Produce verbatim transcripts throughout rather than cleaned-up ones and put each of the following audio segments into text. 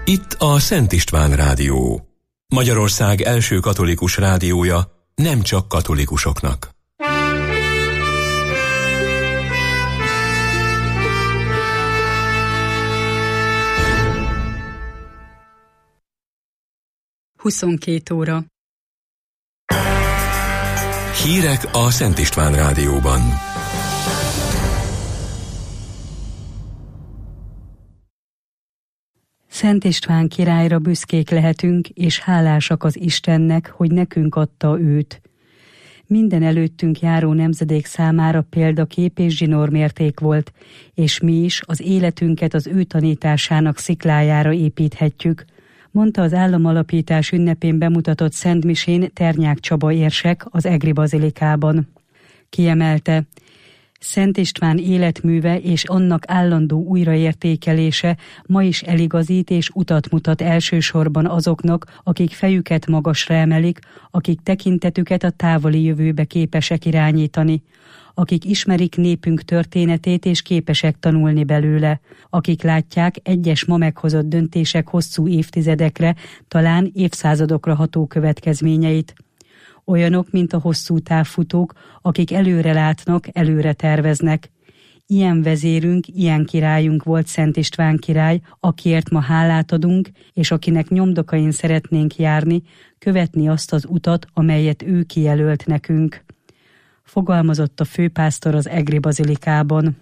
Itt a Szent István Rádió. Magyarország első katolikus rádiója, nem csak katolikusoknak. huszonkét óra. Hírek a Szent István Rádióban. Szent István királyra büszkék lehetünk, és hálásak az Istennek, hogy nekünk adta őt. Minden előttünk járó nemzedék számára példakép és zsinórmérték volt, és mi is az életünket az ő tanításának sziklájára építhetjük, mondta az államalapítás ünnepén bemutatott szentmisén Ternyák Csaba érsek az Egri Bazilikában. Kiemelte, Szent István életműve és annak állandó újraértékelése ma is eligazít és utat mutat elsősorban azoknak, akik fejüket magasra emelik, akik tekintetüket a távoli jövőbe képesek irányítani, akik ismerik népünk történetét és képesek tanulni belőle, akik látják egyes ma meghozott döntések hosszú évtizedekre, talán évszázadokra ható következményeit. Olyanok, mint a hosszú távfutók, akik előre látnak, előre terveznek. Ilyen vezérünk, ilyen királyunk volt Szent István király, akiért ma hálát adunk, és akinek nyomdokain szeretnénk járni, követni azt az utat, amelyet ő kijelölt nekünk. Fogalmazott a főpásztor az Egri Bazilikában.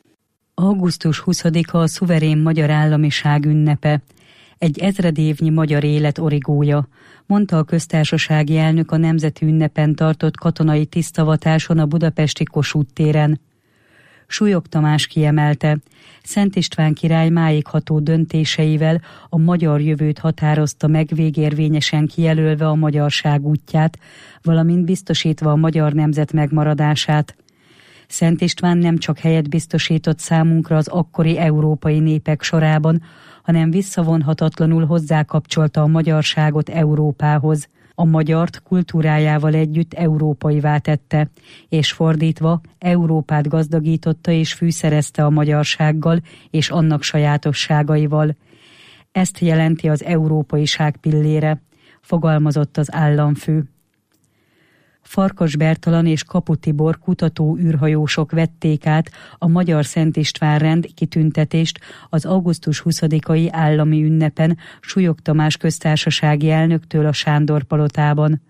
augusztus huszadika a szuverén magyar államiság ünnepe. Egy ezredévnyi magyar élet origója, mondta a köztársasági elnök a nemzeti ünnepen tartott katonai tisztavatáson a budapesti Kossuth téren. Súlyog Tamás kiemelte, Szent István király máig ható döntéseivel a magyar jövőt határozta meg, végérvényesen kijelölve a magyarság útját, valamint biztosítva a magyar nemzet megmaradását. Szent István nem csak helyet biztosított számunkra az akkori európai népek sorában, hanem visszavonhatatlanul hozzákapcsolta a magyarságot Európához. A magyart kultúrájával együtt európaivá tette, és fordítva Európát gazdagította és fűszerezte a magyarsággal és annak sajátosságaival. Ezt jelenti az európaiság pillére, fogalmazott az államfő. Farkas Bertalan és Kapu Tibor kutató űrhajósok vették át a Magyar Szent István rend kitüntetést az augusztus huszadikai állami ünnepen Súlyog Tamás köztársasági elnöktől a Sándor palotában.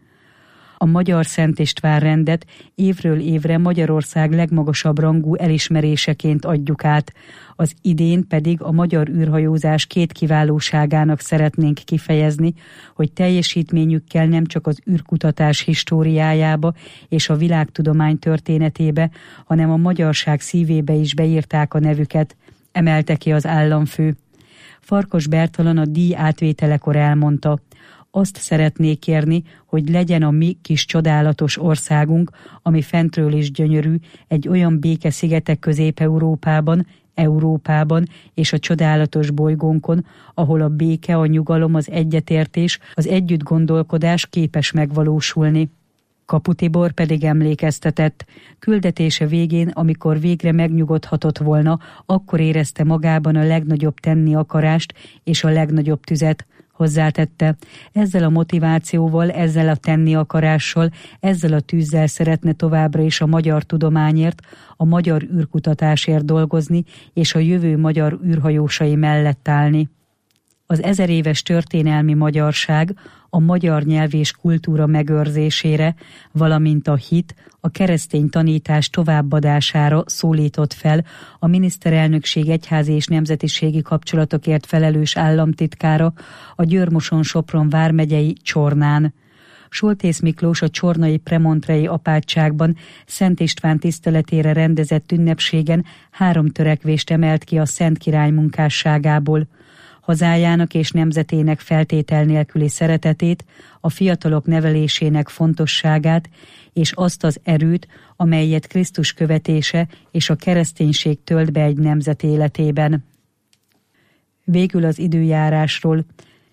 A Magyar Szent István rendet évről évre Magyarország legmagasabb rangú elismeréseként adjuk át, az idén pedig a magyar űrhajózás két kiválóságának szeretnénk kifejezni, hogy teljesítményükkel nem csak az űrkutatás históriájába és a világtudomány történetébe, hanem a magyarság szívébe is beírták a nevüket, emelte ki az államfő. Farkas Bertalan a díj átvételekor elmondta, azt szeretnék kérni, hogy legyen a mi kis csodálatos országunk, ami fentről is gyönyörű, egy olyan békeszigetek Közép-Európában, Európában és a csodálatos bolygónkon, ahol a béke, a nyugalom, az egyetértés, az együttgondolkodás képes megvalósulni. Kapu Tibor pedig emlékeztetett, küldetése végén, amikor végre megnyugodhatott volna, akkor érezte magában a legnagyobb tenni akarást és a legnagyobb tüzet. Hozzátette, ezzel a motivációval, ezzel a tenni akarással, ezzel a tűzzel szeretne továbbra is a magyar tudományért, a magyar űrkutatásért dolgozni, és a jövő magyar űrhajósai mellett állni. Az ezeréves történelmi magyarság, a magyar nyelv és kultúra megőrzésére, valamint a hit, a keresztény tanítás továbbadására szólított fel a miniszterelnökség egyházi és nemzetiségi kapcsolatokért felelős államtitkára a Győr-Moson-Sopron vármegyei Csornán. Soltész Miklós a csornai premontrei apátságban Szent István tiszteletére rendezett ünnepségen három törekvést emelt ki a Szent Király munkásságából: hazájának és nemzetének feltétel nélküli szeretetét, a fiatalok nevelésének fontosságát, és azt az erőt, amelyet Krisztus követése és a kereszténység tölt be egy nemzet életében. Végül az időjárásról.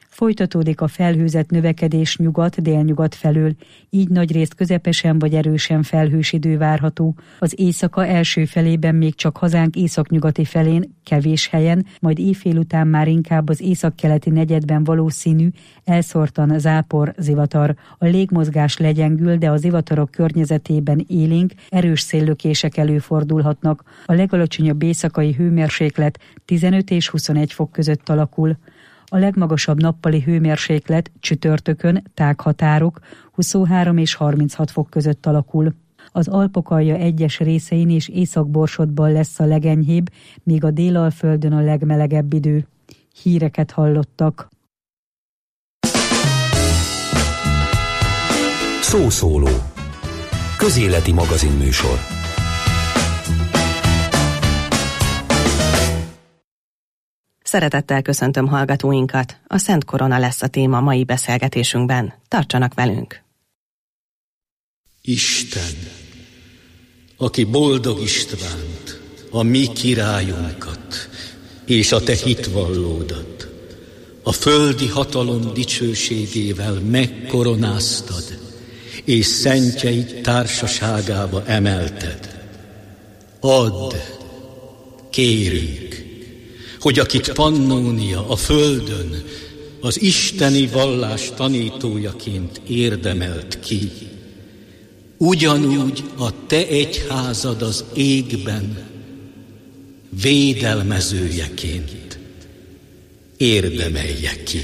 Folytatódik a felhőzett növekedés nyugat-délnyugat felől, így nagyrészt közepesen vagy erősen felhős idő várható. Az éjszaka első felében még csak hazánk északnyugati felén, kevés helyen, majd éjfél után már inkább az északkeleti negyedben valószínű elszórtan zápor, zivatar. A légmozgás legyengül, de a zivatarok környezetében élénk, erős széllökések előfordulhatnak. A legalacsonyabb éjszakai hőmérséklet tizenöt és huszonegy fok között alakul. A legmagasabb nappali hőmérséklet csütörtökön tághatárok huszonhárom és harminchat fok között alakul. Az Alpok alja egyes részein és Észak-Borsodban lesz a legenyhébb, míg a Délalföldön a legmelegebb idő. Híreket hallottak. Szószóló. Közéleti magazinműsor. Szeretettel köszöntöm hallgatóinkat. A Szent Korona lesz a téma mai beszélgetésünkben. Tartsanak velünk! Isten, aki boldog Istvánt, a mi királyunkat, és a te hitvallódat, a földi hatalom dicsőségével megkoronáztad, és szentjeid társaságába emelted. Add, kérünk, hogy akit Pannónia a földön az isteni vallás tanítójaként érdemelt ki, ugyanúgy a te egyházad az égben védelmezőjeként érdemelje ki.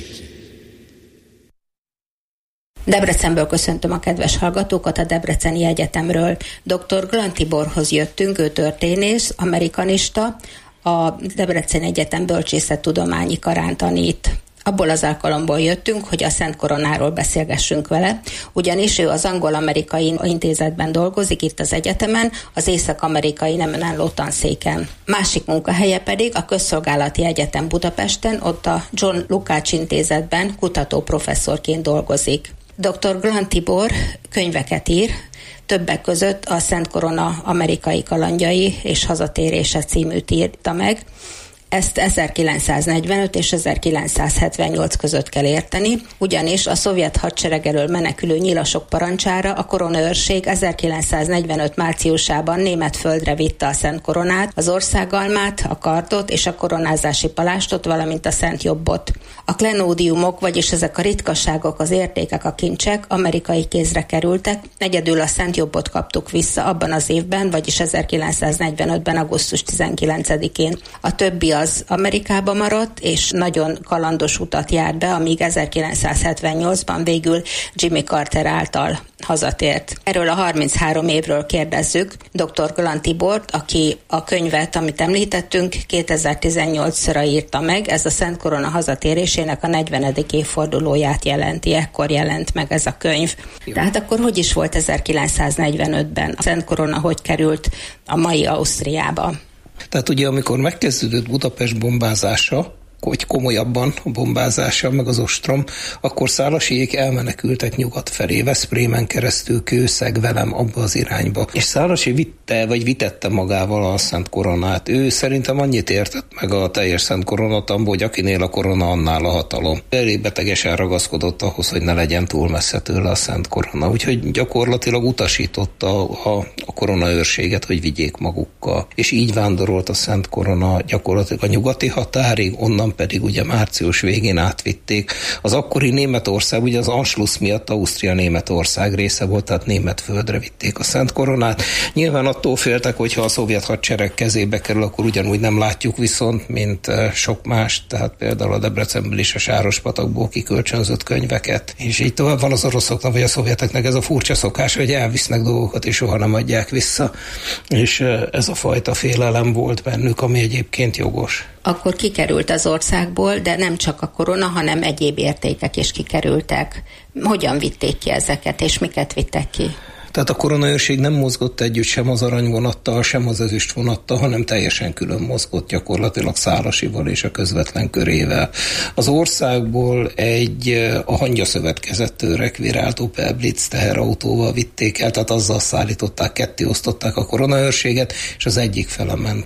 Debrecenből köszöntöm a kedves hallgatókat, a Debreceni Egyetemről. doktor Glan Tiborhoz jöttünk, ő történész, amerikanista, a Debreceni Egyetem bölcsészettudományi karán tanít. Abból az alkalomból jöttünk, hogy a Szent Koronáról beszélgessünk vele, ugyanis ő az Angol-Amerikai Intézetben dolgozik itt az egyetemen, az Észak-Amerikai Nemenálló Tanszéken. Másik munkahelye pedig a Közszolgálati Egyetem Budapesten, ott a John Lukács Intézetben kutatóprofesszorként dolgozik. doktor Glan Tibor könyveket ír, többek között a Szent Korona amerikai kalandjai és hazatérése címűt írta meg. Ezt ezerkilencszáznegyvenöt és ezerkilencszázhetvennyolc között kell érteni, ugyanis a szovjet hadsereg elől menekülő nyilasok parancsára a koronaőrség ezerkilencszáznegyvenöt márciusában német földre vitte a Szent Koronát, az országalmát, a kardot és a koronázási palástot, valamint a Szent Jobbot. A klenódiumok, vagyis ezek a ritkaságok, az értékek, a kincsek amerikai kézre kerültek, egyedül a Szent Jobbot kaptuk vissza abban az évben, vagyis ezerkilencszáznegyvenötben. augusztus tizenkilencedikén. A többi az Amerikába maradt, és nagyon kalandos utat járt be, amíg ezerkilencszázhetvennyolcban végül Jimmy Carter által hazatért. Erről a harminchárom évről kérdezzük doktor Glan Tibort, aki a könyvet, amit említettünk, kétezer-tizennyolcra írta meg, ez a Szent Korona hazatérésének a negyvenedik évfordulóját jelenti, ekkor jelent meg ez a könyv. Tehát akkor hogy is volt ezerkilencszáznegyvenötben? A Szent Korona hogy került a mai Ausztriába? Tehát ugye amikor megkezdődött Budapest bombázása, hogy komolyabban a bombázása, meg az ostrom, akkor Szálasiék elmenekültek nyugat felé, Veszprémen keresztül, Kőszeg, Velem abba az irányba. És Szálasi vitte, vagy vitette magával a Szent Koronát. Ő szerintem annyit értett meg a teljes Szent Koronatamból, hogy akinél a korona, annál a hatalom. Elég betegesen ragaszkodott ahhoz, hogy ne legyen túl messze tőle a Szent Korona. Úgyhogy gyakorlatilag utasította a, a koronaőrséget, hogy vigyék magukkal. És így vándorolt a Szent Korona gyakorlatilag a nyugati határig, onnan pedig ugye március végén átvitték. Az akkori Németország, ugye az Anschluss miatt Ausztria Németország része volt, tehát német földre vitték a Szent Koronát. Nyilván attól féltek, hogy ha a szovjet hadsereg kezébe kerül, akkor ugyanúgy nem látjuk viszont, mint sok más, tehát például a Debrecenből is a Sárospatakból kikölcsönzött könyveket. És így tovább van az oroszoknak, vagy a szovjeteknek ez a furcsa szokás, hogy elvisznek dolgokat, és soha nem adják vissza. És ez a fajta félelem volt bennük, ami egyébként jogos. Akkor kikerült az országból, de nem csak a korona, hanem egyéb értékek is kikerültek. Hogyan vitték ki ezeket, és miket vittek ki? Tehát a koronaőrség nem mozgott együtt sem az aranyvonattal, sem az ezüstvonattal, hanem teljesen külön mozgott gyakorlatilag Szálasival és a közvetlen körével. Az országból egy a Hangya Szövetkezettől rekvirált Opel Blitz teherautóval vitték el, tehát azzal szállították, ketté osztották a koronaőrséget, és az egyik fele ment a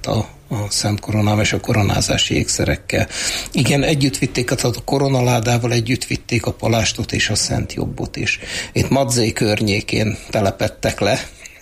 a Szent Koronával és a koronázási ékszerekkel. Igen, együtt vitték, a koronaládával együtt vitték a palástot és a Szent Jobbot is. Itt Madzé környékén telepedtek le,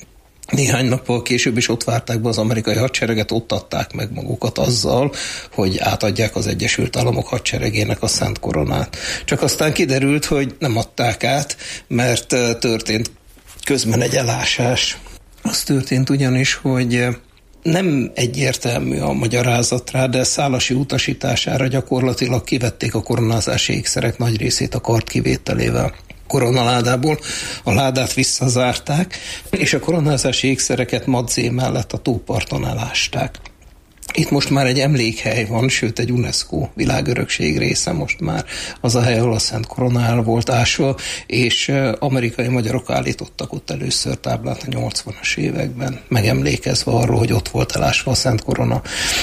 néhány nappal később is ott várták be az amerikai hadsereget, ott adták meg magukat azzal, hogy átadják az Egyesült Államok hadseregének a Szent Koronát. Csak aztán kiderült, hogy nem adták át, mert történt közben egy elásás. Az történt ugyanis, hogy nem egyértelmű a magyarázat rá, de Szálasi utasítására gyakorlatilag kivették a koronázási ékszerek nagy részét a kard kivételével. Koronaládából a ládát visszazárták, és a koronázási ékszereket Madzé mellett a tóparton elásták. Itt most már egy emlékhely van, sőt egy UNESCO világörökség része most már az a hely, ahol a Szent Korona el volt ásva, és amerikai magyarok állítottak ott először táblát a nyolcvanas években, megemlékezve arról, hogy ott volt elásva a Szent Korona.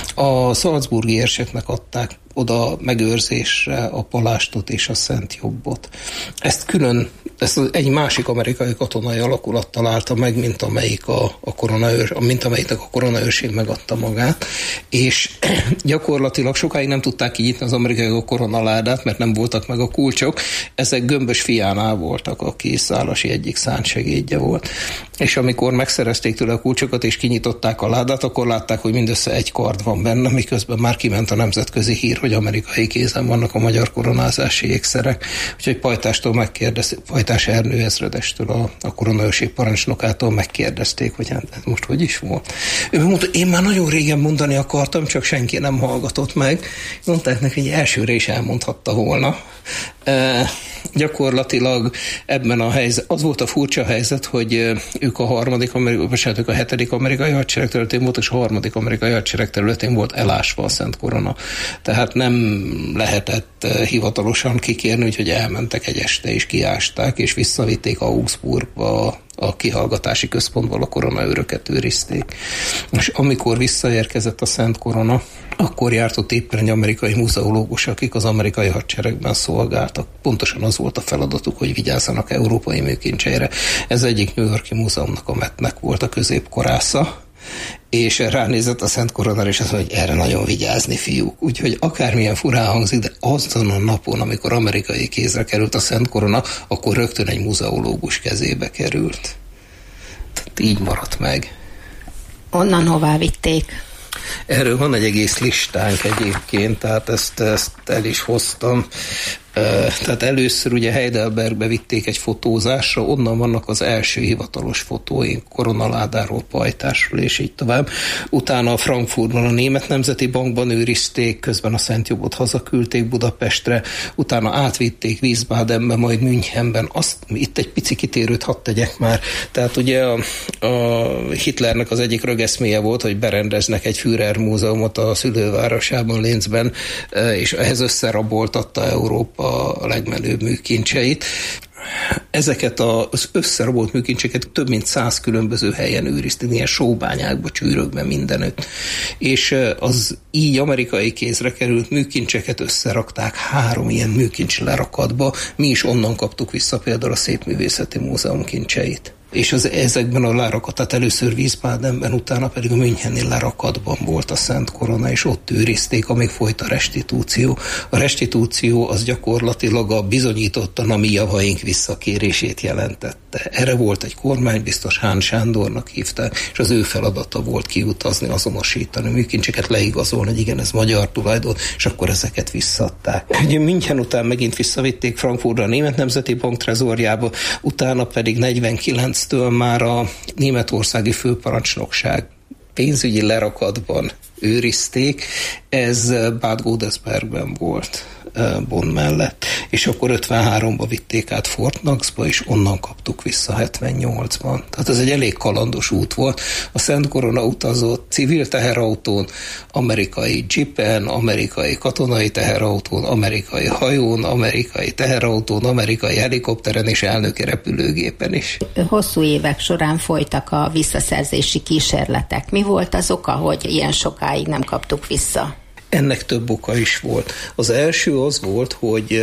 A salzburgi érseknek adták oda megőrzésre a palástot és a Szent Jobbot. Ezt külön, ezt egy másik amerikai katonai alakulat találta meg, mint amelyik a, a koronaőr, mint amelyiknek a koronaőrség megadta magát, és gyakorlatilag sokáig nem tudták kinyitni az amerikai a koronaládát, mert nem voltak meg a kulcsok. Ezek Gömbös fiánál voltak, aki Szálasi egyik szántsegédje volt. És amikor megszerezték tőle a kulcsokat és kinyitották a ládát, akkor látták, hogy mindössze egy kard van benne, miközben már kiment a nemzetközi hír, hogy amerikai kézen vannak a magyar koronázási ékszerek. Úgyhogy Pajtástól megkérdezték, Pajtás Ernő ezredestől, a, a koronaőrség parancsnokától megkérdezték, hogy hát most hogy is volt. Ő mondta, én már nagyon régen mondani akartam, csak senki nem hallgatott meg. Mondták neki, hogy elsőre is elmondhatta volna. E, gyakorlatilag ebben a helyzet, az volt a furcsa helyzet, hogy ők a harmadik, bocsánat, ők a hetedik amerikai hadsereg területén volt, és a harmadik amerikai hadsereg területén volt elásva a Szent Korona. Tehát nem lehetett hivatalosan kikérni, úgyhogy elmentek egy este, és kiásták, és visszavitték Augsburgba a kihallgatási központból a koronaőröket őrizték. És amikor visszaérkezett a Szent Korona, akkor járt ott éppen egy amerikai muzeológus, akik az amerikai hadseregben szolgáltak. Pontosan az volt a feladatuk, hogy vigyázzanak európai műkincseire. Ez egyik New York-i múzeumnak, a Metnek volt a középkorásza, és ránézett a Szent Koronára, és azt mondja, hogy erre nagyon vigyázni, fiúk. Úgyhogy akármilyen furán hangzik, de azon a napon, amikor amerikai kézre került a Szent Korona, akkor rögtön egy muzeológus kezébe került. Tehát így maradt meg. Onnan hová vitték? Erről van egy egész listánk egyébként, tehát ezt, ezt el is hoztam. Tehát először ugye Heidelbergbe vitték egy fotózásra, onnan vannak az első hivatalos fotóink koronaládáról, Pajtásról és így tovább. Utána a Frankfurtban a Német Nemzeti Bankban őrizték, közben a Szent Jobbot hazaküldték Budapestre, utána átvitték Wiesbadenbe, majd Münchenben. Azt, itt egy pici kitérőt hadd tegyek már. Tehát ugye a, a Hitlernek az egyik rögeszméje volt, hogy berendeznek egy Führer múzeumot a szülővárosában, Linzben, és ehhez összeraboltatta Európa a legmenőbb műkincseit. Ezeket az összerabolt műkincseket több mint száz különböző helyen őrizték, ilyen sóbányákba, csűrökben, mindenütt. És az így amerikai kézre került műkincseket összerakták három ilyen műkincs lerakatba. Mi is onnan kaptuk vissza például a Szépművészeti Múzeum kincseit. És az, ezekben a lerakat, tehát először Wiesbadenben, utána pedig a müncheni lerakatban volt a Szent Korona, és ott őrizték, amíg folyt a restitúció. A restitúció az gyakorlatilag a bizonyítottan a mi javaink visszakérését jelentette. Erre volt egy kormánybiztos, Hán Sándornak hívták, és az ő feladata volt kiutazni, azonosítani műkincseket, leigazolni, hogy igen, ez magyar tulajdon, és akkor ezeket visszaadták. Ugye München után megint visszavitték Frankfurtra a Német Nemzeti Bank trezorjába, utána pedig negyvenkilenctől már a németországi főparancsnokság pénzügyi lerakatban őrizték, ez Bad Godesbergben volt, Bonn mellett, és akkor ötvenháromba vitték át Fort Knoxba, és onnan kaptuk vissza hetvennyolcban. Tehát ez egy elég kalandos út volt. A Szent Korona utazott civil teherautón, amerikai jeepen, amerikai katonai teherautón, amerikai hajón, amerikai teherautón, amerikai helikopteren és elnöki repülőgépen is. Hosszú évek során folytak a visszaszerzési kísérletek. Mi volt az oka, hogy ilyen sokáig nem kaptuk vissza? Ennek több oka is volt. Az első az volt, hogy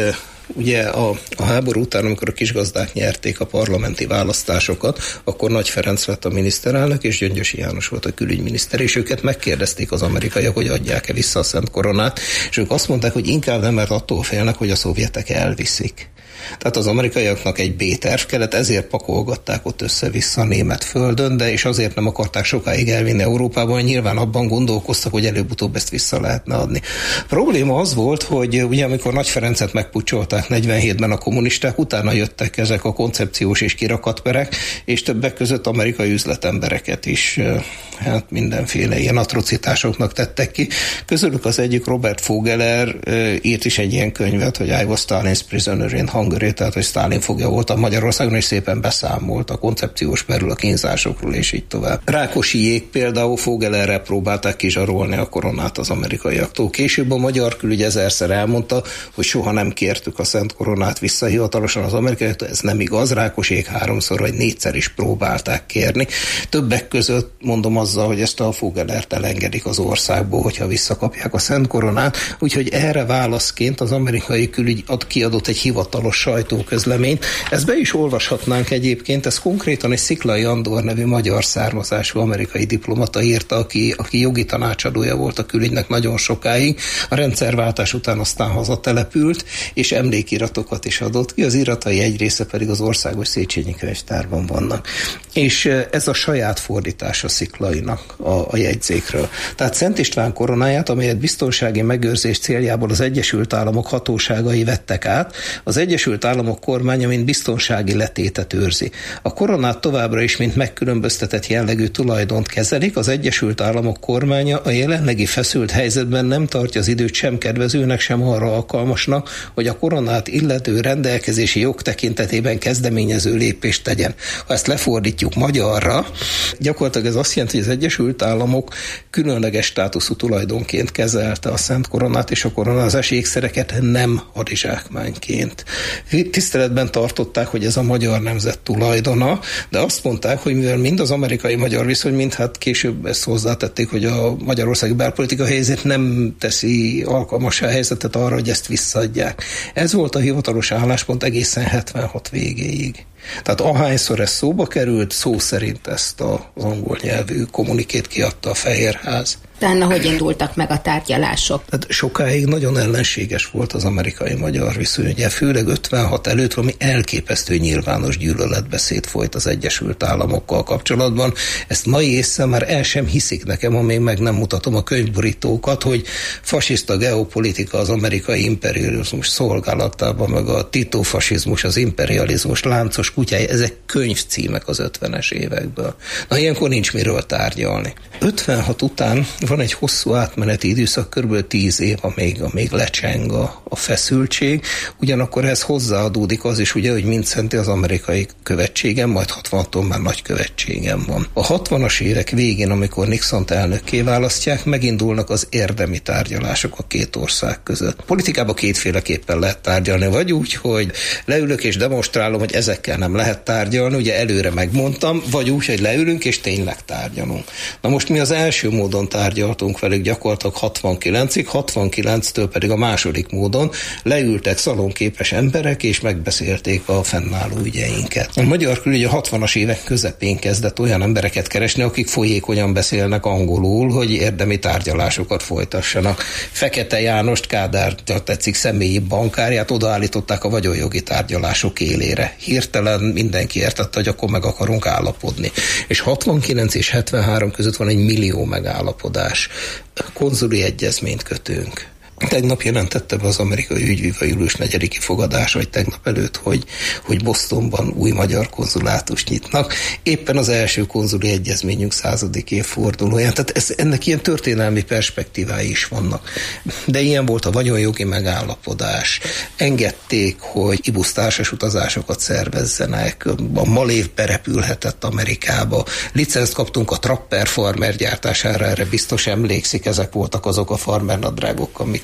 Ugye a, a háború után, amikor a kisgazdák nyerték a parlamenti választásokat, akkor Nagy Ferenc lett a miniszterelnök, és Gyöngyösi János volt a külügyminiszter, és őket megkérdezték az amerikaiak, hogy adják-e vissza a Szent Koronát, és ők azt mondták, hogy inkább nem, mert attól félnek, hogy a szovjetek elviszik. Tehát az amerikaiaknak egy B-terv kellett, ezért pakolgatták ott össze-vissza a német földön, de és azért nem akarták sokáig elvinni Európában, nyilván abban gondolkoztak, hogy előbb-utóbb ezt vissza lehetne adni. A probléma az volt, hogy ugye amikor Nagy Ferencet megpucsolták negyvenhétben a kommunisták, utána jöttek ezek a koncepciós és kirakatperek, és többek között amerikai üzletembereket is hát mindenféle ilyen atrocitásoknak tettek ki. Közülük az egyik Robert Vogeler írt is egy ilyen könyvet, hogy I was Stalin's prisoner in Hungary, tehát hogy Sztálin fogja voltam Magyarországon, és szépen beszámolt a koncepciós perül a kínzásokról, és így tovább. Rákosiék például Vogelerre próbálták kizsarolni a koronát az amerikaiaktól. Később a magyar külügy ezerszer elmondta, hogy soha nem kértük a Szent Koronát vissza hivatalosan az amerikaiaktól, ez nem igaz, Rákosiék háromszor vagy négyszer is próbálták kérni. Többek között mondom azzal, hogy ezt a Vogelert elengedik az országból, hogyha visszakapják a Szent Koronát, úgyhogy erre válaszként az amerikai külügy ad, kiadott egy hivatalos sajtóközleményt. Ezt be is olvashatnánk egyébként, ez konkrétan egy Sziklay Andor nevű magyar származású amerikai diplomata írta, aki, aki jogi tanácsadója volt a külügynek nagyon sokáig. A rendszerváltás után aztán hazatelepült, és emlékiratokat is adott ki, az iratai egy része pedig az Országos Széchenyi Könyvtárban vannak. És ez a saját fordítása Sziklaynak a, a jegyzékről. Tehát Szent István koronáját, amelyet biztonsági megőrzés céljából az Egyesült Államok hatóságai vettek át, az Egyesült Államok kormánya mint biztonsági letétet őrzi. A koronát továbbra is mint megkülönböztetett jellegű tulajdont kezelik, az Egyesült Államok kormánya a jelenlegi feszült helyzetben nem tartja az időt sem kedvezőnek, sem arra alkalmasnak, hogy a koronát illető rendelkezési jog tekintetében kezdeményező lépést tegyen. Ha ezt lefordítjuk magyarra, gyakorlatilag ez azt jelenti, hogy az Egyesült Államok különleges státuszú tulajdonként kezelte a Szent Koronát, és a koronázási ékszereket nem hadizsákmányként. Tiszteletben tartották, hogy ez a magyar nemzet tulajdona, de azt mondták, hogy mivel mind az amerikai-magyar viszony, mind hát később ezt hozzátették, hogy a magyarországi belpolitika helyzet nem teszi alkalmassá a helyzetet arra, hogy ezt visszaadják. Ez volt a hivatalos álláspont egészen hetvenhat végéig. Tehát ahányszor ez szóba került, szó szerint ezt az angol nyelvű kommunikét kiadta a Fehérház. Utána hogy indultak meg a tárgyalások? Tehát sokáig nagyon ellenséges volt az amerikai-magyar viszony. Ugye főleg ötvenhat előtt valami elképesztő nyilvános gyűlöletbeszéd folyt az Egyesült Államokkal kapcsolatban. Ezt mai észre már el sem hiszik nekem, amíg meg nem mutatom a könyvborítókat, hogy fasiszta geopolitika az amerikai imperializmus szolgálatában, meg a titofasizmus, az imperializmus láncos kutyái, ezek könyvcímek az ötvenes évekből. Na, ilyenkor nincs miről tárgyalni. ötvenhat után van egy hosszú átmeneti időszak, kb. tíz év, amíg, amíg lecseng a, a feszültség, ugyanakkor ez hozzáadódik az is, ugye, hogy Mindszenty az amerikai követségem, majd hatvanhattól már nagy követségem van. A hatvanas évek végén, amikor Nixont elnökké választják, megindulnak az érdemi tárgyalások a két ország között. Politikában kétféleképpen lehet tárgyalni, vagy úgy, hogy leülök és demonstrálom, hogy ezekkel nem lehet tárgyalni, ugye előre megmondtam, vagy úgy, hogy leülünk és tényleg tárgyalunk. Na most mi az első módon tárgyaltunk velük gyakorlatilag hatvankilencig, hatvankilenctől pedig a második módon leültek szalonképes emberek, és megbeszélték a fennálló ügyeinket. A magyar külügy a hatvanas évek közepén kezdett olyan embereket keresni, akik folyékonyan beszélnek angolul, hogy érdemi tárgyalásokat folytassanak. Fekete Jánost, Kádár, tetszik, személyi bankárját odaállították a vagyonjogi tárgyalások élére. Hirtelen mindenki értette, hogy akkor meg akarunk állapodni. És hatvankilenc és hetvenhárom között van egy millió megállapodás. Konzuli egyezményt kötünk. Tegnap jelentette be az amerikai ügyvívő július negyediki fogadás, vagy tegnap előtt, hogy, hogy Bostonban új magyar konzulátust nyitnak. Éppen az első konzuli egyezményünk századik évfordulóján. Tehát ez, ennek ilyen történelmi perspektívái is vannak. De ilyen volt a vagyonjogi megállapodás. Engedték, hogy ibusz társas utazásokat szervezzenek. A Malév berepülhetett Amerikába. Licenzt kaptunk a Trapper farmer gyártására, erre biztos emlékszik, ezek voltak azok a farmernadrágok, amik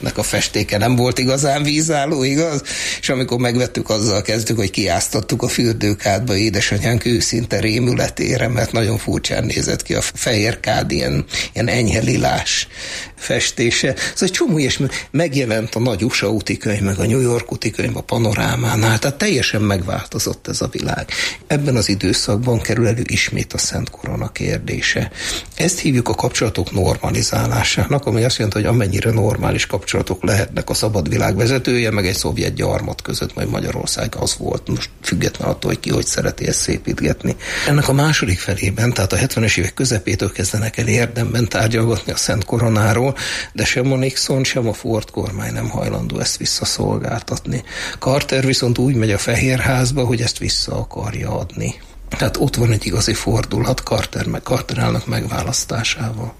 a festéke nem volt igazán vízálló, igaz? És amikor megvettük, azzal kezdtük, hogy kiáztattuk a fürdőkádba édesanyánk őszinte rémületére, mert nagyon furcsán nézett ki a fehér kád, ilyen, ilyen enyhe lilás festése. Szóval egy csomó ilyesmi megjelent a nagy u es á úti könyv, meg a New York úti könyv a Panorámánál, tehát teljesen megváltozott ez a világ. Ebben az időszakban kerül elő ismét a Szent Korona kérdése. Ezt hívjuk a kapcsolatok normalizálásának, ami azt jelenti, hogy amennyire normális kapcsolatok lehetnek a szabad világ vezetője, meg egy szovjet gyarmat között, majd Magyarország az volt, most független attól, hogy ki hogy szereti ezt szépítgetni. Ennek a második felében, tehát a hetvenes évek közepétől kezdenek el érdemben tárgyalgatni a Szent Koronáról, de sem a Nixon, sem a Ford kormány nem hajlandó ezt visszaszolgáltatni. Carter viszont úgy megy a Fehérházba, hogy ezt vissza akarja adni. Tehát ott van egy igazi fordulat Carter meg Carter elnök megválasztásával.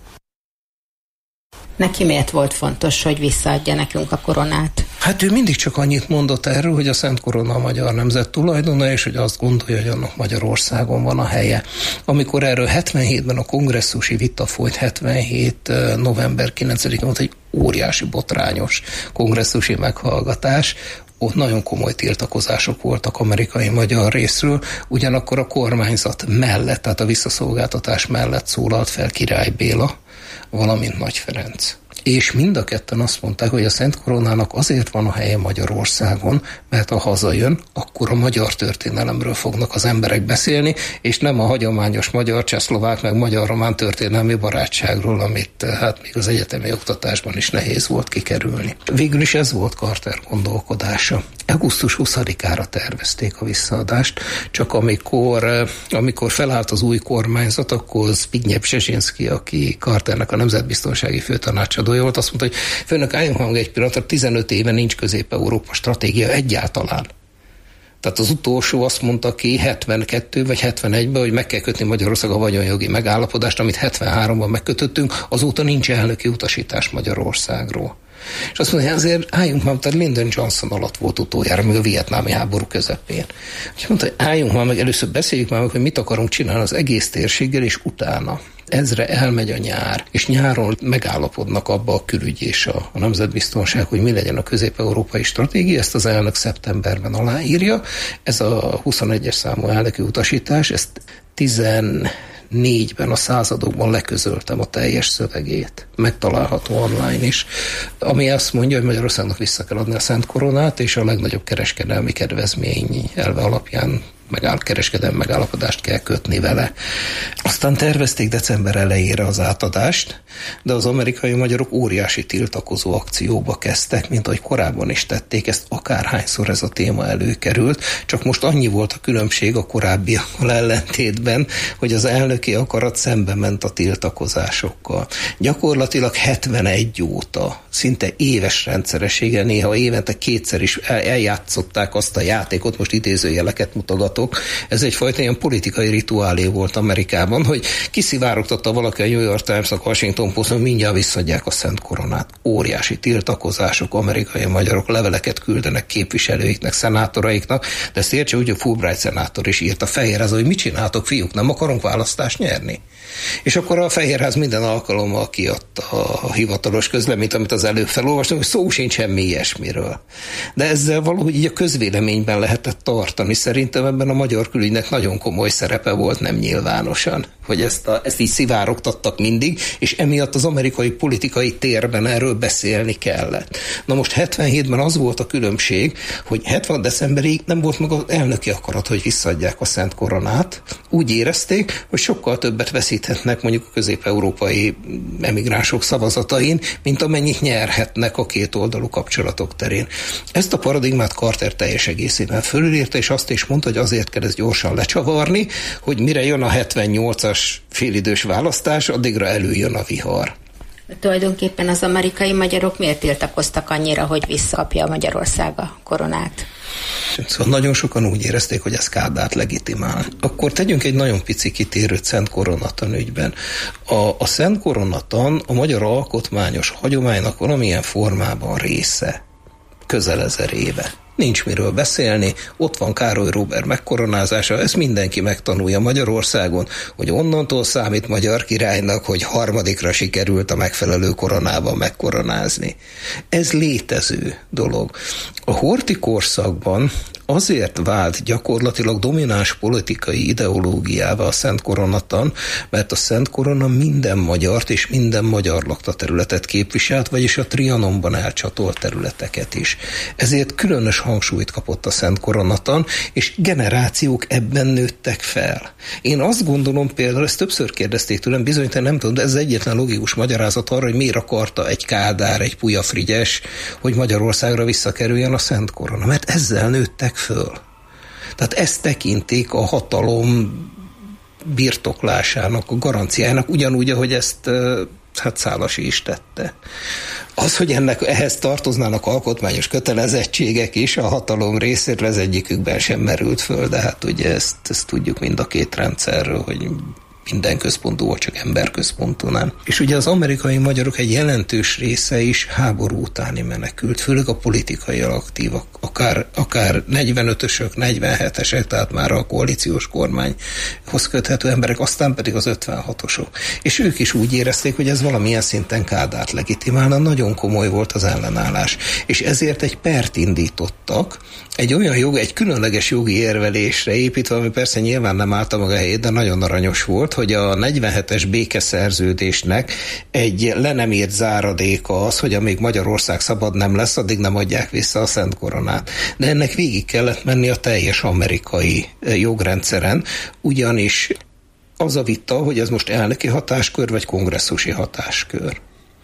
Neki miért volt fontos, hogy visszaadja nekünk a koronát? Hát ő mindig csak annyit mondott erről, hogy a Szent Korona a magyar nemzet tulajdona, és hogy azt gondolja, hogy annak Magyarországon van a helye. Amikor erről hetvenhétben a kongresszusi vita folyt, hetvenhét november kilencedikén volt egy óriási botrányos kongresszusi meghallgatás, ott nagyon komoly tiltakozások voltak amerikai magyar részről, ugyanakkor a kormányzat mellett, tehát a visszaszolgáltatás mellett szólalt fel Király Béla, valamint Nagy Ferenc. És mind a ketten azt mondták, hogy a Szent Koronának azért van a helye Magyarországon, mert ha hazajön, akkor a magyar történelemről fognak az emberek beszélni, és nem a hagyományos magyar, csehszlovák, meg magyar-román történelmi barátságról, amit hát még az egyetemi oktatásban is nehéz volt kikerülni. Végül is ez volt Carter gondolkodása. augusztus huszadikára tervezték a visszaadást, csak amikor, amikor felállt az új kormányzat, akkor Zbigniew Brzezinski, aki Carternek a nemzetbiztonsági főtanácsadója volt, azt mondta, hogy főnök, álljunk meg egy pillanatra, tizenöt éve nincs Közép-Európa stratégia egyáltalán. Tehát az utolsó azt mondta ki hetvenkettő vagy hetvenegyben, hogy meg kell kötni Magyarország a vagyonjogi megállapodást, amit hetvenháromban megkötöttünk, azóta nincs elnöki utasítás Magyarországról. És azt mondja, azért álljunk már, tehát Lyndon Johnson alatt volt utoljára, még a vietnámi háború közepén. És mondta, hogy álljunk már meg, először beszéljük már meg, hogy mit akarunk csinálni az egész térséggel, és utána. Ezre elmegy a nyár, és nyáron megállapodnak abba a külügy és a, a nemzetbiztonság, hogy mi legyen a közép-európai stratégia, ezt az elnök szeptemberben aláírja. Ez a huszonegyes számú elnöki utasítás, ezt tizennégyben a századokban leközöltem a teljes szövegét. Megtalálható online is, ami azt mondja, hogy Magyarországnak vissza kell adni a Szent Koronát, és a legnagyobb kereskedelmi kedvezmény elve alapján megáll, kereskedelmi megállapodást kell kötni vele. Aztán tervezték december elejére az átadást, de az amerikai magyarok óriási tiltakozó akcióba kezdtek, mint ahogy korábban is tették, ezt akárhányszor ez a téma előkerült, csak most annyi volt a különbség a korábbiakkal ellentétben, hogy az elnöki akarat szembe ment a tiltakozásokkal. Gyakorlatilag hetvenegy óta, szinte éves rendszerességgel, néha évente kétszer is eljátszották azt a játékot, most idézőjeleket mutogat. Ez egyfajta ilyen politikai rituálé volt Amerikában, hogy kiszivárogtatta valaki a New York Times-nak, Washington Post, hogy mindjárt visszadják a Szent Koronát. Óriási tiltakozások, amerikai magyarok leveleket küldenek képviselőiknek, szenátoraiknak, de ezt értse úgy, a Fulbright szenátor is írt a Fehérház, hogy mit csináltok, fiúk, nem akarunk választást nyerni? És akkor a Fehérház minden alkalommal kiadta a hivatalos közleményt, amit az előbb felolvastam, hogy szó sincs semmi ilyesmiről. De ezzel valahogy így a közvéleményben lehetett tartani. Szerintem ebben a magyar külügynek nagyon komoly szerepe volt, nem nyilvánosan, hogy ezt, a, ezt így szivárogtattak mindig, és emiatt az amerikai politikai térben erről beszélni kellett. Na most hetvenhétben az volt a különbség, hogy hetven decemberig nem volt meg az elnöki akarat, hogy visszaadják a Szent Koronát. Úgy érezték, hogy sokkal többet veszíthetnek mondjuk a közép-európai emigránsok szavazatain, mint amennyit nyerhetnek a két oldalú kapcsolatok terén. Ezt a paradigmát Carter teljes egészében fölülírta, és azt is mondta, hogy azért kell ezt gyorsan lecsavarni, hogy mire jön a hetvennyolcas félidős választás, addigra előjön a vihar. Tulajdonképpen az amerikai magyarok miért tiltakoztak annyira, hogy visszaapja Magyarország a koronát? Szóval nagyon sokan úgy érezték, hogy ez Kádárt legitimál. Akkor tegyünk egy nagyon pici kitérőt Szent Koronatan ügyben. A, a Szent Koronatan a magyar alkotmányos hagyománynak valamilyen formában része. Közel ezer éve. Nincs miről beszélni, ott van Károly Róbert megkoronázása, ezt mindenki megtanulja Magyarországon, hogy onnantól számít magyar királynak, hogy harmadikra sikerült a megfelelő koronával megkoronázni. Ez létező dolog. A Horthy korszakban azért vált gyakorlatilag domináns politikai ideológiával a Szent Koronatan, mert a Szent Korona minden magyart és minden magyar lakta területet képviselt, vagyis a Trianonban elcsatolt területeket is. Ezért különös hangsúlyt kapott a Szent Koronatan, és generációk ebben nőttek fel. Én azt gondolom például, ezt többször kérdezték tőlem, bizonyítani nem tudom, de ez egyetlen logikus magyarázat arra, hogy miért akarta egy Kádár, egy Puja Frigyes, hogy Magyarországra visszakerüljön a Szent Korona, mert ezzel nőttek föl. Tehát ezt tekintik a hatalom birtoklásának, a garanciájának, ugyanúgy, ahogy ezt hát Szálasi is tette. Az, hogy ennek ehhez tartoznának alkotmányos kötelezettségek is, a hatalom részéről ez egyikükben sem merült föl, de hát ugye ezt, ezt tudjuk mind a két rendszerről, hogy minden központú, vagy csak emberközpontú nem. És ugye az amerikai magyarok egy jelentős része is háború utáni menekült, főleg a politikai aktívak, akár, akár negyvenötösök, negyvenhetesek, tehát már a koalíciós kormányhoz köthető emberek, aztán pedig az ötvenhatosok. És ők is úgy érezték, hogy ez valamilyen szinten Kádárt legitimálna, nagyon komoly volt az ellenállás. És ezért egy pert indítottak, egy olyan jog, egy különleges jogi érvelésre építve, ami persze nyilván nem állta maga helyét, de nagyon aranyos volt, hogy a negyvenhetes békeszerződésnek egy le nem írt záradéka az, hogy amíg Magyarország szabad nem lesz, addig nem adják vissza a Szent Koronát. De ennek végig kellett menni a teljes amerikai jogrendszeren, ugyanis az a vita, hogy ez most elnöki hatáskör, vagy kongresszusi hatáskör.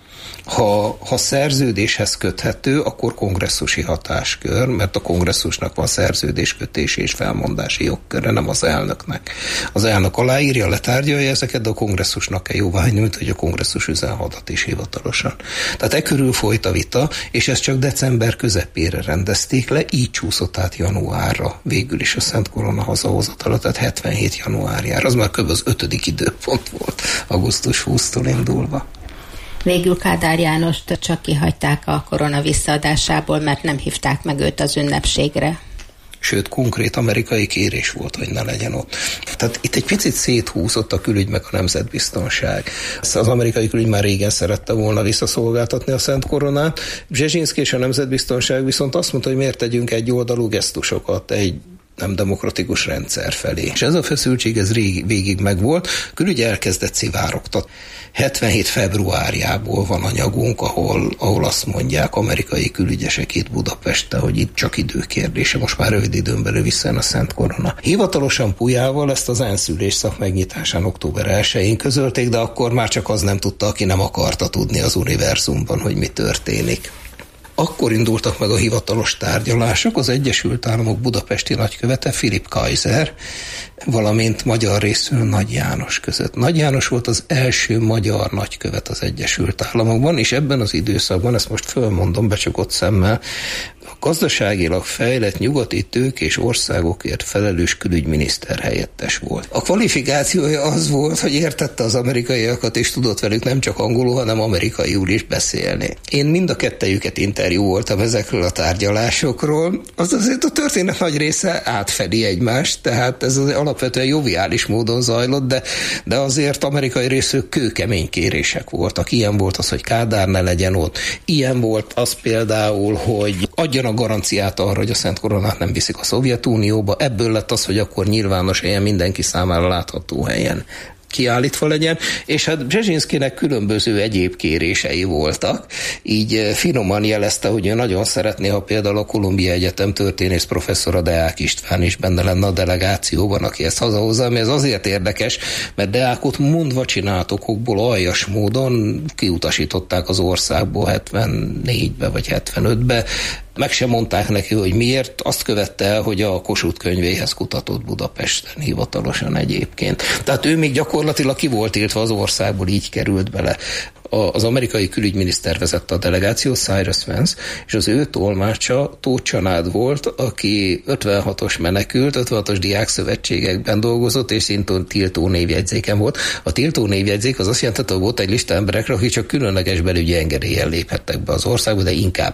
Ha, ha szerződéshez köthető, akkor kongresszusi hatáskör, mert a kongresszusnak van szerződéskötési és felmondási jogköre, nem az elnöknek. Az elnök aláírja, letárgyalja ezeket, de a kongresszusnak kell jóváhagyni, mint hogy a kongresszus üzenhadat is hivatalosan. Tehát e körül folyt a vita, és ezt csak december közepére rendezték le, így csúszott át januárra végül is a Szent Korona hazahozatala, tehát hetvenhét januárjára. Az már kb. Az ötödik időpont volt, augusztus huszadikától indulva. Végül Kádár Jánost csak kihagyták a korona visszaadásából, mert nem hívták meg őt az ünnepségre. Sőt, konkrét amerikai kérés volt, hogy ne legyen ott. Tehát itt egy picit széthúzott a külügy meg a nemzetbiztonság. Az amerikai külügy már régen szerette volna visszaszolgáltatni a Szent Koronát. Bzezsinszky és a nemzetbiztonság viszont azt mondta, hogy miért tegyünk egy oldalú gesztusokat egy nem demokratikus rendszer felé. És ez a feszültség, ez rég, végig megvolt. Külügy elkezdett szivárogtatni. hetvenhét februárjából van anyagunk, ahol, ahol azt mondják amerikai külügyesek itt Budapesten, hogy itt csak időkérdése, most már rövid időn belül visszajön a Szent Korona. Hivatalosan Pujával ezt az ENSZ ülésszak megnyitásán október elsején közölték, de akkor már csak az nem tudta, aki nem akarta tudni az univerzumban, hogy mi történik. Akkor indultak meg a hivatalos tárgyalások, az Egyesült Államok budapesti nagykövete Philip Kaiser, valamint magyar részről Nagy János között. Nagy János volt az első magyar nagykövet az Egyesült Államokban, és ebben az időszakban, ezt most fölmondom becsukott szemmel, a gazdaságilag fejlett nyugati tőkés országokért felelős külügyminiszter helyettes volt. A kvalifikációja az volt, hogy értette az amerikaiakat, és tudott velük nem csak angolul, hanem amerikaiul is beszélni. Én mind a kettejüket interjúoltam ezekről a tárgyalásokról. Az azért a történet nagy része átfedi egymást, tehát ez az alapvetően joviális módon zajlott, de, de azért amerikai részről kőkemény kérések voltak. Ilyen volt az, hogy Kádár ne legyen ott. Ilyen volt az például, hogy adjon a garanciát arra, hogy a Szent Koronát nem viszik a Szovjetunióba. Ebből lett az, hogy akkor nyilvános helyen, mindenki számára látható helyen kiállítva legyen, és hát Bzezsinszkynek különböző egyéb kérései voltak. Így finoman jelezte, hogy ő nagyon szeretné, ha például a Columbia Egyetem történész professzora Deák István is benne lenne a delegációban, aki ezt hazahozza, ami ez azért érdekes, mert Deákot mondva csinált okokból aljas módon kiutasították az országból hetvennégybe vagy hetvenötbe, meg sem mondták neki, hogy miért. Azt követte el, hogy a Kossuth könyvéhez kutatott Budapesten hivatalosan egyébként. Tehát ő még gyakorlatilag ki volt tiltva az országból, így került bele. Az amerikai külügyminiszter vezette a delegációt, Cyrus Vance, és az ő tolmácsa Tóth Csanád volt, aki ötvenhatos menekült, ötvenhatos diákszövetségekben dolgozott, és szintén tiltó névjegyzéken volt. A tiltó névjegyzék az azt jelentette, hogy volt egy lista emberekre, akik csak különleges belügyi engedéllyel léphettek be az országba, de inkább ne.